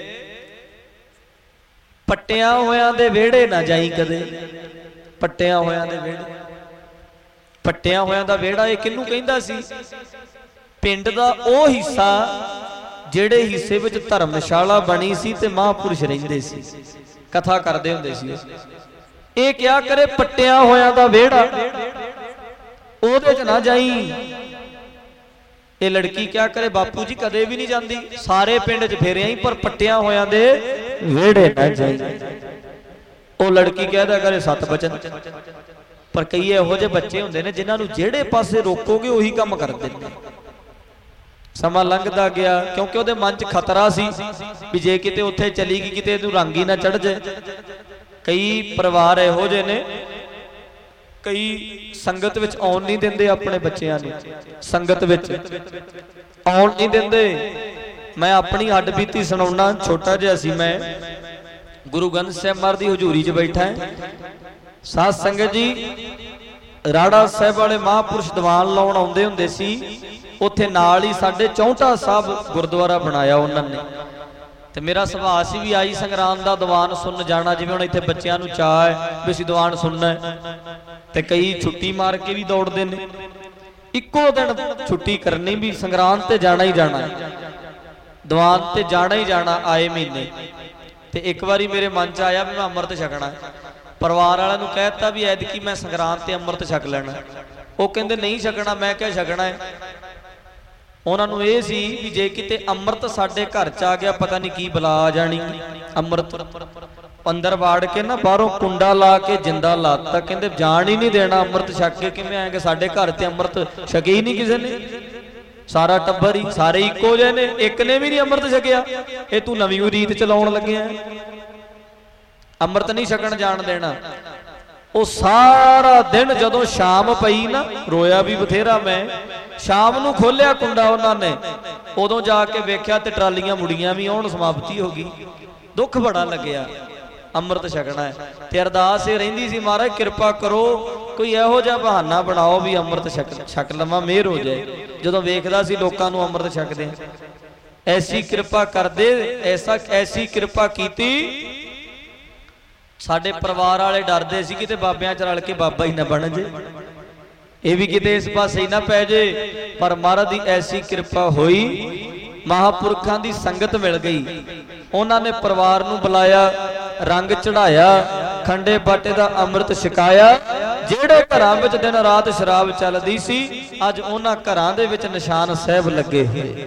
ਪੱਟਿਆਂ ਹੋਇਆਂ ਦੇ ਵਿਹੜੇ ਨਾ ਜਾਈ ਕਦੇ। ਪੱਟਿਆਂ ਹੋਇਆਂ ਦੇ ਵਿਹੜੇ, ਪੱਟਿਆਂ ਹੋਇਆਂ ਦਾ ਵਿਹੜਾ ਇਹ ਕਿਹਨੂੰ ਕਹਿੰਦਾ ਸੀ? ਪਿੰਡ ਦਾ ਉਹ ਹਿੱਸਾ ਜਿਹੜੇ ਹਿੱਸੇ ਵਿੱਚ ਧਰਮਸ਼ਾਲਾ ਬਣੀ ਸੀ ਤੇ ਮਹਾਂਪੁਰਸ਼ ਰਹਿੰਦੇ ਸੀ, ਕਥਾ ਕਰਦੇ ਹੁੰਦੇ ਸੀ। ਇਹ ਕਿਹਾ ਕਰੇ ਪੱਟਿਆਂ ਹੋਇਆਂ ਦਾ ਵਿਹੜਾ, ਉਹਦੇ 'ਚ ਨਾ ਜਾਈ। ਇਹ ਲੜਕੀ ਕਿਹਾ ਕਰੇ ਬਾਪੂ ਜੀ ਕਦੇ ਵੀ ਨਹੀਂ ਜਾਂਦੀ, ਸਾਰੇ ਪਿੰਡ 'ਚ ਫੇਰਿਆ ਹੀ, ਪਰ ਪੱਟਿਆਂ ਹੋਇਆਂ ਦੇ ਵਿਹੜੇ ਨਾ ਜਾਈ। ਉਹ ਲੜਕੀ ਕਹਿਦਾ ਕਰੇ 7 ਬਚਨ। ਪਰ ਕਈ ਇਹੋ ਜਿਹੇ ਬੱਚੇ ਹੁੰਦੇ ਨੇ ਜਿਨ੍ਹਾਂ ਨੂੰ ਜਿਹੜੇ ਪਾਸੇ ਰੋਕੋਗੇ ਉਹੀ ਕੰਮ ਕਰਦੇ ਨੇ। ਸਮਾਂ ਲੰਘਦਾ ਗਿਆ, ਕਿਉਂਕਿ ਉਹਦੇ ਮਨ 'ਚ ਖਤਰਾ ਸੀ ਵੀ ਜੇ ਕਿਤੇ ਉੱਥੇ ਚਲੀ ਗਈ ਕਿਤੇ ਇਹਨੂੰ ਰੰਗ ਹੀ ਨਾ ਚੜ ਜਾਏ। ਕਈ ਪਰਿਵਾਰ ਇਹੋ ਜਿਹੇ ਨੇ, ਕਈ ਸੰਗਤ ਵਿੱਚ ਆਉਣ ਨਹੀਂ ਦਿੰਦੇ ਆਪਣੇ ਬੱਚਿਆਂ ਨੂੰ, ਸੰਗਤ ਵਿੱਚ ਆਉਣ ਨਹੀਂ ਦਿੰਦੇ। ਮੈਂ ਆਪਣੀ ਹੱਡ ਬੀਤੀ ਸੁਣਾਉਣਾ। ਛੋਟਾ ਜਿਹਾ ਸੀ ਮੈਂ, ਗੁਰੂ ਗ੍ਰੰਥ ਸਾਹਿਬ ਮਹਾਰਾਜ ਦੀ ਹਜ਼ੂਰੀ 'ਚ ਬੈਠਾ ਹੈ। ਸਾਧ ਸੰਗਤ ਜੀ ਰਾੜਾ ਸਾਹਿਬ ਵਾਲੇ ਮਹਾਂਪੁਰਸ਼ ਦੀਵਾਨ ਲਾਉਣ ਆਉਂਦੇ ਹੁੰਦੇ ਸੀ। ਉੱਥੇ ਨਾਲ ਹੀ ਸਾਡੇ ਚੌਂਟਾ ਸਾਹਿਬ ਗੁਰਦੁਆਰਾ ਬਣਾਇਆ ਉਹਨਾਂ ਨੇ, ਤੇ ਮੇਰਾ ਸੁਭਾਅ ਸੀ ਵੀ ਆਈ ਸੰਗਰਾਮ ਦਾ ਦੀਵਾਨ ਸੁਣਨ ਜਾਣਾ। ਜਿਵੇਂ ਹੁਣ ਇੱਥੇ ਬੱਚਿਆਂ ਨੂੰ ਚਾਅ ਹੈ ਵੀ ਅਸੀਂ ਦੀਵਾਨ ਸੁਣਨਾ, ਤੇ ਕਈ ਛੁੱਟੀ ਮਾਰ ਕੇ ਵੀ ਦੌੜਦੇ ਨੇ। ਇੱਕੋ ਦਿਨ ਛੁੱਟੀ ਕਰਨੀ ਵੀ ਸੰਗਰਾਮ ਤੇ ਜਾਣਾ ਹੀ ਜਾਣਾ, ਦੀਵਾਨ ਤੇ ਜਾਣਾ ਹੀ ਜਾਣਾ ਆਏ ਮਹੀਨੇ। ਤੇ ਇੱਕ ਵਾਰੀ ਮੇਰੇ ਮਨ 'ਚ ਆਇਆ ਵੀ ਮੈਂ ਅੰਮ੍ਰਿਤ ਛਕਣਾ। ਪਰਿਵਾਰ ਵਾਲਿਆਂ ਨੂੰ ਕਹਿ ਦਿੱਤਾ ਵੀ ਐਤਕੀ ਮੈਂ ਸੰਗਰਾਮ ਤੇ ਅੰਮ੍ਰਿਤ ਛਕ ਲੈਣਾ। ਉਹ ਕਹਿੰਦੇ ਨਹੀਂ ਛਕਣਾ। ਮੈਂ ਕਿਹਾ ਛਕਣਾ ਹੈ। ਉਹਨਾਂ ਨੂੰ ਇਹ ਸੀ ਵੀ ਜੇ ਕਿਤੇ ਅੰਮ੍ਰਿਤ ਸਾਡੇ ਘਰ 'ਚ ਆ ਗਿਆ ਪਤਾ ਨਹੀਂ ਕੀ ਬਲਾ ਆ ਜਾਣੀ। ਅੰਮ੍ਰਿਤ ਅੰਦਰ ਵਾੜ ਕੇ ਨਾ ਬਾਹਰੋਂ ਕੁੰਡਾ ਲਾ ਕੇ ਜਿੰਦਾ ਲਾਤਾ, ਕਹਿੰਦੇ ਜਾਣ ਹੀ ਨਹੀਂ ਦੇਣਾ। ਅੰਮ੍ਰਿਤ ਛਕ ਕੇ ਕਿਵੇਂ ਆਏਗਾ? ਸਾਡੇ ਘਰ ਤੇ ਅੰਮ੍ਰਿਤ ਛਕੇ ਹੀ ਨਹੀਂ ਕਿਸੇ ਨੇ, ਸਾਰਾ ਟੱਬਰ ਹੀ ਸਾਰੇ ਇੱਕੋ ਜਿਹੇ ਨੇ, ਇੱਕ ਨੇ ਵੀ ਨਹੀਂ ਅੰਮ੍ਰਿਤ ਛਕਿਆ। ਇਹ ਤੂੰ ਨਵੀਂ ਰੀਤ ਚਲਾਉਣ ਲੱਗਿਆ, ਅੰਮ੍ਰਿਤ ਨਹੀਂ ਛਕਣ ਜਾਣ ਦੇਣਾ। ਉਹ ਸਾਰਾ ਦਿਨ ਜਦੋਂ ਸ਼ਾਮ ਪਈ ਨਾ, ਰੋਇਆ ਵੀ ਬਥੇਰਾ ਮੈਂ। ਸ਼ਾਮ ਨੂੰ ਖੋਲਿਆ ਕੁੰਡਾ ਉਹਨਾਂ ਨੇ, ਉਦੋਂ ਜਾ ਕੇ ਵੇਖਿਆ ਤੇ ਟਰਾਲੀਆਂ ਮੁੜੀਆਂ ਵੀ ਆਉਣ, ਸਮਾਪਤੀ ਹੋ ਗਈ। ਦੁੱਖ ਬੜਾ ਲੱਗਿਆ। ਅੰਮ੍ਰਿਤ ਛਕਣਾ ਹੈ ਤੇ ਅਰਦਾਸ ਇਹ ਰਹਿੰਦੀ ਸੀ, ਮਹਾਰਾਜ ਕਿਰਪਾ ਕਰੋ ਕੋਈ ਇਹੋ ਜਿਹਾ ਬਹਾਨਾ ਬਣਾਓ ਵੀ ਅੰਮ੍ਰਿਤ ਛਕ ਲਵਾਂ, ਮਿਹਰ ਹੋ ਜਾਏ। ਜਦੋਂ ਵੇਖਦਾ ਸੀ ਲੋਕਾਂ ਨੂੰ ਅੰਮ੍ਰਿਤ ਛਕਦੇ, ਐਸੀ ਕਿਰਪਾ ਕਰਦੇ, ਐਸੀ ਕਿਰਪਾ ਕੀਤੀ। ਸਾਡੇ ਪਰਿਵਾਰ ਵਾਲੇ ਡਰਦੇ ਸੀ ਕਿਤੇ ਬਾਬਿਆਂ 'ਚ ਰਲ ਕੇ ਬਾਬਾ ਹੀ ਨਾ ਬਣ ਜੇ, ਇਹ ਵੀ ਕਿਤੇ ਇਸ ਪਾਸੇ ਹੀ ਨਾ ਪੈ ਜੇ। ਪਰ ਮਹਾਰਾਜ ਦੀ ਐਸੀ ਕਿਰਪਾ ਹੋਈ, ਮਹਾਂਪੁਰਖਾਂ ਦੀ ਸੰਗਤ ਮਿਲ ਗਈ। ਉਹਨਾਂ ਨੇ ਪਰਿਵਾਰ ਨੂੰ ਬੁਲਾਇਆ, ਰੰਗ ਚੜਾਇਆ, ਖੰਡੇ ਬਾਟੇ ਦਾ ਅੰਮ੍ਰਿਤ ਛਕਾਇਆ। ਜਿਹੜੇ ਘਰਾਂ ਵਿੱਚ ਦਿਨ ਰਾਤ ਸ਼ਰਾਬ ਚੱਲਦੀ ਸੀ, ਅੱਜ ਉਹਨਾਂ ਘਰਾਂ ਦੇ ਵਿੱਚ ਨਿਸ਼ਾਨ ਸਾਹਿਬ ਲੱਗੇ ਹੋਏ।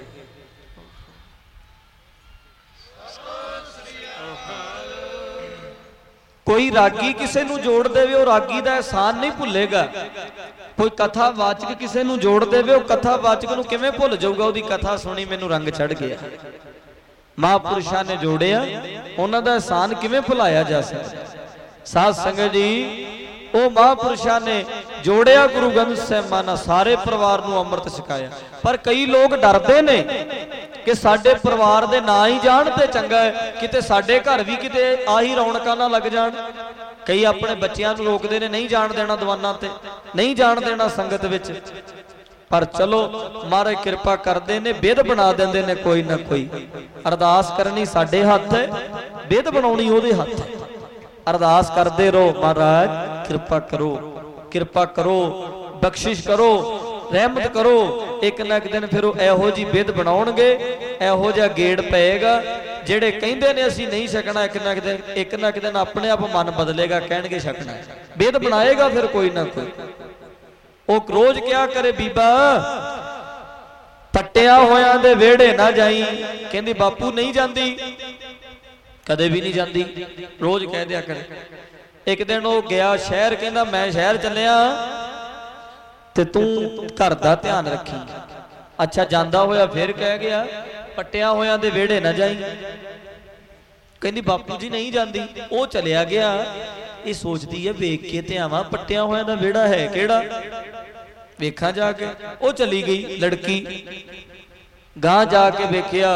ਕੋਈ ਰਾਗੀ ਕਿਸੇ ਨੂੰ ਜੋੜ ਦੇਵੇ, ਉਹ ਰਾਗੀ ਦਾ ਅਹਿਸਾਨ ਨਹੀਂ ਭੁੱਲੇਗਾ। ਕੋਈ ਕਥਾ ਵਾਚਕ ਕਿਸੇ ਨੂੰ ਜੋੜ ਦੇਵੇ, ਉਹ ਕਥਾ ਵਾਚਕ ਨੂੰ ਕਿਵੇਂ ਭੁੱਲ ਜਾਊਗਾ? ਉਹਦੀ ਕਥਾ ਸੁਣੀ ਮੈਨੂੰ ਰੰਗ ਚੜ ਗਿਆ। ਮਹਾਂਪੁਰਸ਼ਾਂ ਨੇ ਜੋੜਿਆ, ਉਹਨਾਂ ਦਾ ਅਹਿਸਾਨ ਕਿਵੇਂ ਭੁਲਾਇਆ ਜਾ ਸਕਦਾ? ਸਾਧ ਸੰਗਤ ਜੀ, ਉਹ ਮਹਾਂਪੁਰਸ਼ਾਂ ਨੇ ਜੋੜਿਆ ਗੁਰੂ ਗ੍ਰੰਥ ਸਾਹਿਬ ਨਾਲ, ਸਾਰੇ ਪਰਿਵਾਰ ਨੂੰ ਅੰਮ੍ਰਿਤ ਛਕਾਇਆ। ਪਰ ਕਈ ਲੋਕ ਡਰਦੇ ਨੇ ਕਿ ਸਾਡੇ ਪਰਿਵਾਰ ਦੇ ਨਾ ਹੀ ਜਾਣ ਤੇ ਚੰਗਾ ਹੈ, ਕਿਤੇ ਸਾਡੇ ਘਰ ਵੀ ਕਿਤੇ ਆਹੀ ਰੌਣਕਾਂ ਨਾ ਲੱਗ ਜਾਣ। ਕਈ ਆਪਣੇ ਬੱਚਿਆਂ ਨੂੰ ਰੋਕਦੇ ਨੇ, ਨਹੀਂ ਜਾਣ ਦੇਣਾ ਦੀਵਾਨਾਂ ਤੇ, ਨਹੀਂ ਜਾਣ ਦੇਣਾ ਸੰਗਤ ਵਿੱਚ। ਪਰ ਚਲੋ ਮਹਾਰਾਜ ਕਿਰਪਾ ਕਰਦੇ ਨੇ, ਬਿਧ ਬਣਾ ਦਿੰਦੇ ਨੇ ਕੋਈ ਨਾ ਕੋਈ। ਅਰਦਾਸ ਕਰਨੀ ਸਾਡੇ ਹੱਥ ਹੈ, ਬਿਧ ਬਣਾਉਣੀ ਉਹਦੇ ਹੱਥ ਹੈ। ਅਰਦਾਸ ਕਰਦੇ ਰਹੋ, ਮਹਾਰਾਜ ਕਿਰਪਾ ਕਰੋ, ਕਿਰਪਾ ਕਰੋ, ਬਖਸ਼ਿਸ਼ ਕਰੋ, ਰਹਿਮਤ ਕਰੋ। ਇੱਕ ਨਾ ਇੱਕ ਦਿਨ ਫਿਰ ਉਹ ਇਹੋ ਜਿਹੀ ਬਿਧ ਬਣਾਉਣਗੇ, ਇਹੋ ਜਿਹਾ ਗੇੜ ਪਏਗਾ। ਜਿਹੜੇ ਕਹਿੰਦੇ ਨੇ ਅਸੀਂ ਨਹੀਂ ਛਕਣਾ, ਇੱਕ ਨਾ ਇੱਕ ਦਿਨ ਆਪਣੇ ਆਪ ਮਨ ਬਦਲੇਗਾ, ਕਹਿਣਗੇ ਛਕਣਾ। ਬਿਧ ਬਣਾਏਗਾ ਫਿਰ ਕੋਈ ਨਾ ਕੋਈ। ਉਹ ਰੋਜ਼ ਕਿਹਾ ਕਰੇ, ਬੀਬਾ ਪੱਟਿਆ ਹੋਇਆਂ ਦੇ ਵਿਹੜੇ ਨਾ ਜਾਈ। ਕਹਿੰਦੀ ਬਾਪੂ ਨਹੀਂ ਜਾਂਦੀ, ਕਦੇ ਵੀ ਨਹੀਂ ਜਾਂਦੀ, ਰੋਜ਼ ਕਹਿ ਦਿਆ ਕਰੇ। ਇੱਕ ਦਿਨ ਉਹ ਗਿਆ ਸ਼ਹਿਰ, ਕਹਿੰਦਾ ਮੈਂ ਸ਼ਹਿਰ ਚੱਲਿਆ ਤੇ ਤੂੰ ਘਰ ਦਾ ਧਿਆਨ ਰੱਖੀ। ਅੱਛਾ, ਜਾਂਦਾ ਹੋਇਆ ਫਿਰ ਕਹਿ ਗਿਆ ਪੱਟਿਆ ਹੋਇਆਂ ਦੇ ਵਿਹੜੇ ਨਾ ਜਾਈ। ਕਹਿੰਦੀ ਬਾਪੂ ਜੀ ਨਹੀਂ ਜਾਂਦੀ। ਉਹ ਚਲਿਆ ਗਿਆ। ਇਹ ਸੋਚਦੀ ਹੈ ਵੇਖ ਕੇ ਤੇ ਆਵਾਂ, ਪੱਟਿਆ ਹੋਇਆਂ ਦਾ ਵਿਹੜਾ ਹੈ ਕਿਹੜਾ? वेखा जाके वो चली गई लड़की। गां जाके वेखिया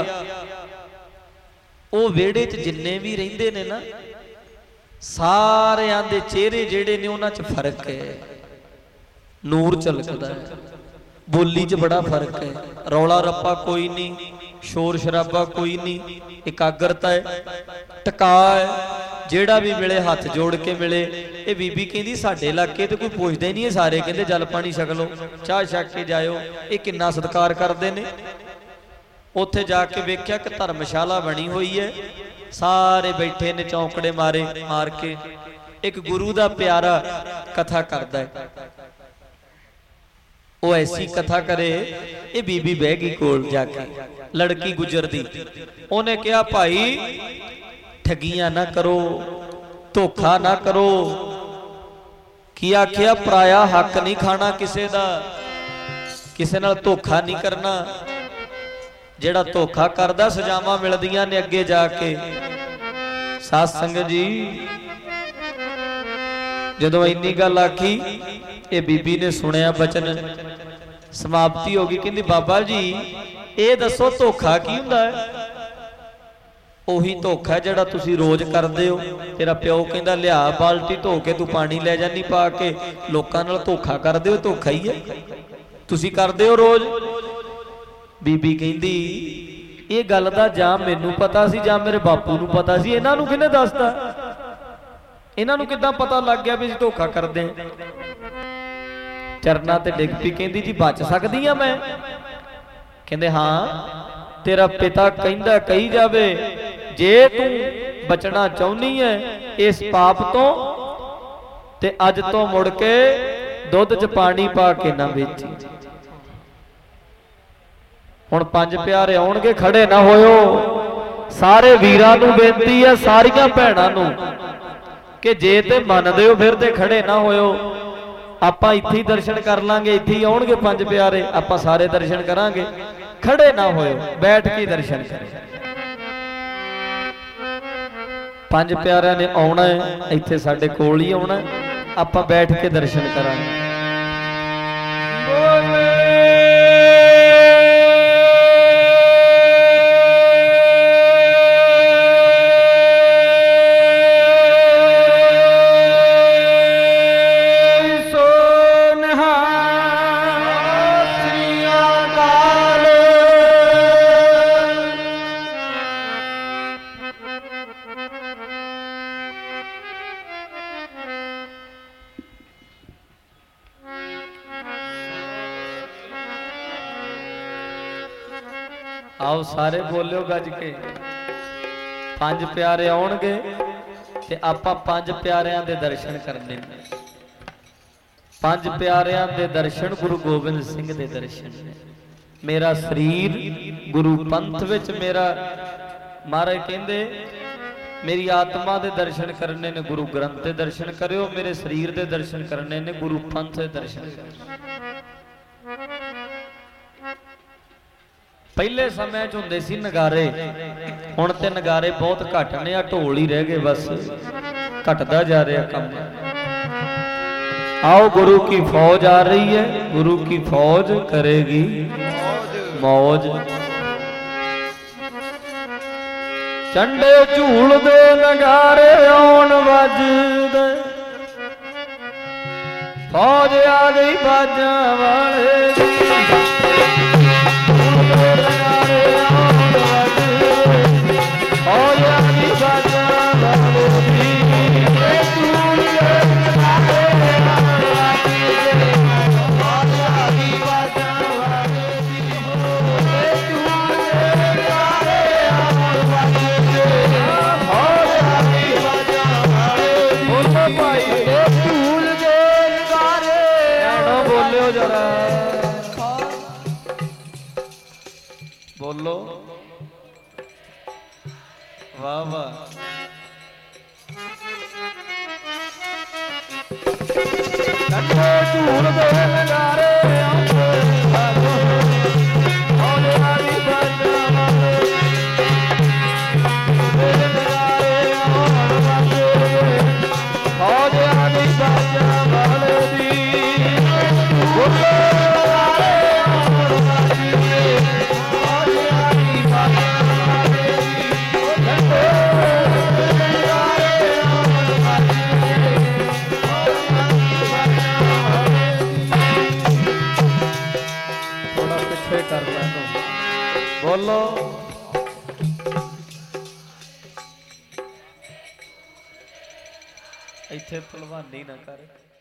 वो वेड़े च जिन्ने भी रहिंदे ने ना सारियां दे चेहरे जेड़े ने उन्हां च फर्क है, नूर झलकदा है, बोली च बड़ा फर्क है, रौला रप्पा कोई नहीं, शोर शराबा कोई नहीं, एकाग्रता है, टका है। जेड़ा भी मिले हाथ जोड़ के मिले। ये बीबी कहती साडे इलाके तो कोई पुछदा ही नहीं है, सारे कहते जल पानी छक लो, चाह छक के जाओ। ये किन्ना सत्कार करते हैं। उत्थे जाके वेख्या कि धर्मशाला बनी हुई है, सारे बैठे ने चौंकड़े मारे मार के। एक गुरु दा प्यारा कथा करदा है, वो ऐसी कथा करे। ये बीबी बह गई कोल जाके, लड़की गुजरदी। उन्हें कहा भाई ठगियां ना करो, धोखा ना करो। की आखिया पराया हक नहीं खाना किसे दा, किसे नाल धोखा नहीं करना। जेड़ा धोखा करदा सजावां मिलदियां ने अगे जाके। साध संगत जी जदों इन्नी गल आखी, ये बीबी ने सुनिया बचन, समाप्ति हो गई। कहती बाबा जी ये दसो धोखा की हुंदा है? ਉਹੀ ਧੋਖਾ ਜਿਹੜਾ ਤੁਸੀਂ ਰੋਜ਼ ਕਰਦੇ ਹੋ। ਤੇਰਾ ਪਿਓ ਕਹਿੰਦਾ ਲਿਆ ਬਾਲਟੀ ਧੋ ਕੇ ਤੂੰ ਪਾਣੀ ਲੈ ਜਾਨੀ ਪਾ ਕੇ, ਲੋਕਾਂ ਨਾਲ ਧੋਖਾ ਕਰਦੇ ਹੋ, ਧੋਖਾ ਹੀ ਹੈ, ਤੁਸੀਂ ਕਰਦੇ ਹੋ ਰੋਜ਼। ਬੀਬੀ ਕਹਿੰਦੀ ਇਹ ਗੱਲ ਦਾ ਜਾਂ ਮੈਨੂੰ ਪਤਾ ਸੀ ਜਾਂ ਮੇਰੇ ਬਾਪੂ ਨੂੰ ਪਤਾ ਸੀ, ਇਹਨਾਂ ਨੂੰ ਕਿਹਨੇ ਦੱਸਤਾ? ਇਹਨਾਂ ਨੂੰ ਕਿੱਦਾਂ ਪਤਾ ਲੱਗ ਗਿਆ ਵੀ ਅਸੀਂ ਧੋਖਾ ਕਰਦੇ ਹਾਂ? ਚਰਨਾਂ ਤੇ ਡਿੱਗ ਪਈ, ਕਹਿੰਦੀ ਜੀ ਬਚ ਸਕਦੀ ਆ ਮੈਂ? ਕਹਿੰਦੇ ਹਾਂ, ਤੇਰਾ ਪਿਤਾ ਕਹਿੰਦਾ ਕਹੀ ਜਾਵੇ जे तू बचना चाहनी है इस पाप तो ते अज तो मुड़ के दुध च पानी पा के ना बेची। हुण पंज प्यारे आउणगे, खड़े ना होयो। सारे वीरां नूं बेनती है, सारियां भैणां नूं कि जे ते मनदे हो फिर ते खड़े ना होयो। आपां इत्थे ही दर्शन कर लांगे, इत्थे ही आउणगे पंज प्यारे, आपां सारे दर्शन करांगे। खड़े ना होयो, बैठ के दर्शन करें। पंज प्यारिਆਂ ने आना है, इत्थे साडे कोल ही आना, आपां बैठ के दर्शन करांगे। आओ सारे बोलियो गज के। पंज प्यारे आउणगे ते आपां पंज प्यारिਆਂ दे दर्शन करने। पंज प्यारिਆਂ दे दर्शन गुरु गोबिंद सिंह दे दर्शन ने। मेरा शरीर गुरु पंथ विच, मेरा महाराज कहंदे मेरी आत्मा दे दर्शन करने ने, गुरु ग्रंथ दे दर्शन करियो। मेरे शरीर दे दर्शन करने ने, गुरु पंथ दे दर्शन करियो। पहले समय च हुंदे सी नगारे, हुण ते नगारे बहुत घट ने, आ ढोल ही रह गए, बस घटदा जा रहा काम। आओ गुरु की फौज आ रही है, गुरु की फौज करेगी मौज। चंडे झूल दे नगारे आउण वजदे, फौज आ गई बाजां वाले दी। बोलो वाह वाह। झूल दे नगारे वाले दी ਬੋਲੋ ਇੱਥੇ ਭਲਵਾਨੀ ਨਾ ਕਰ।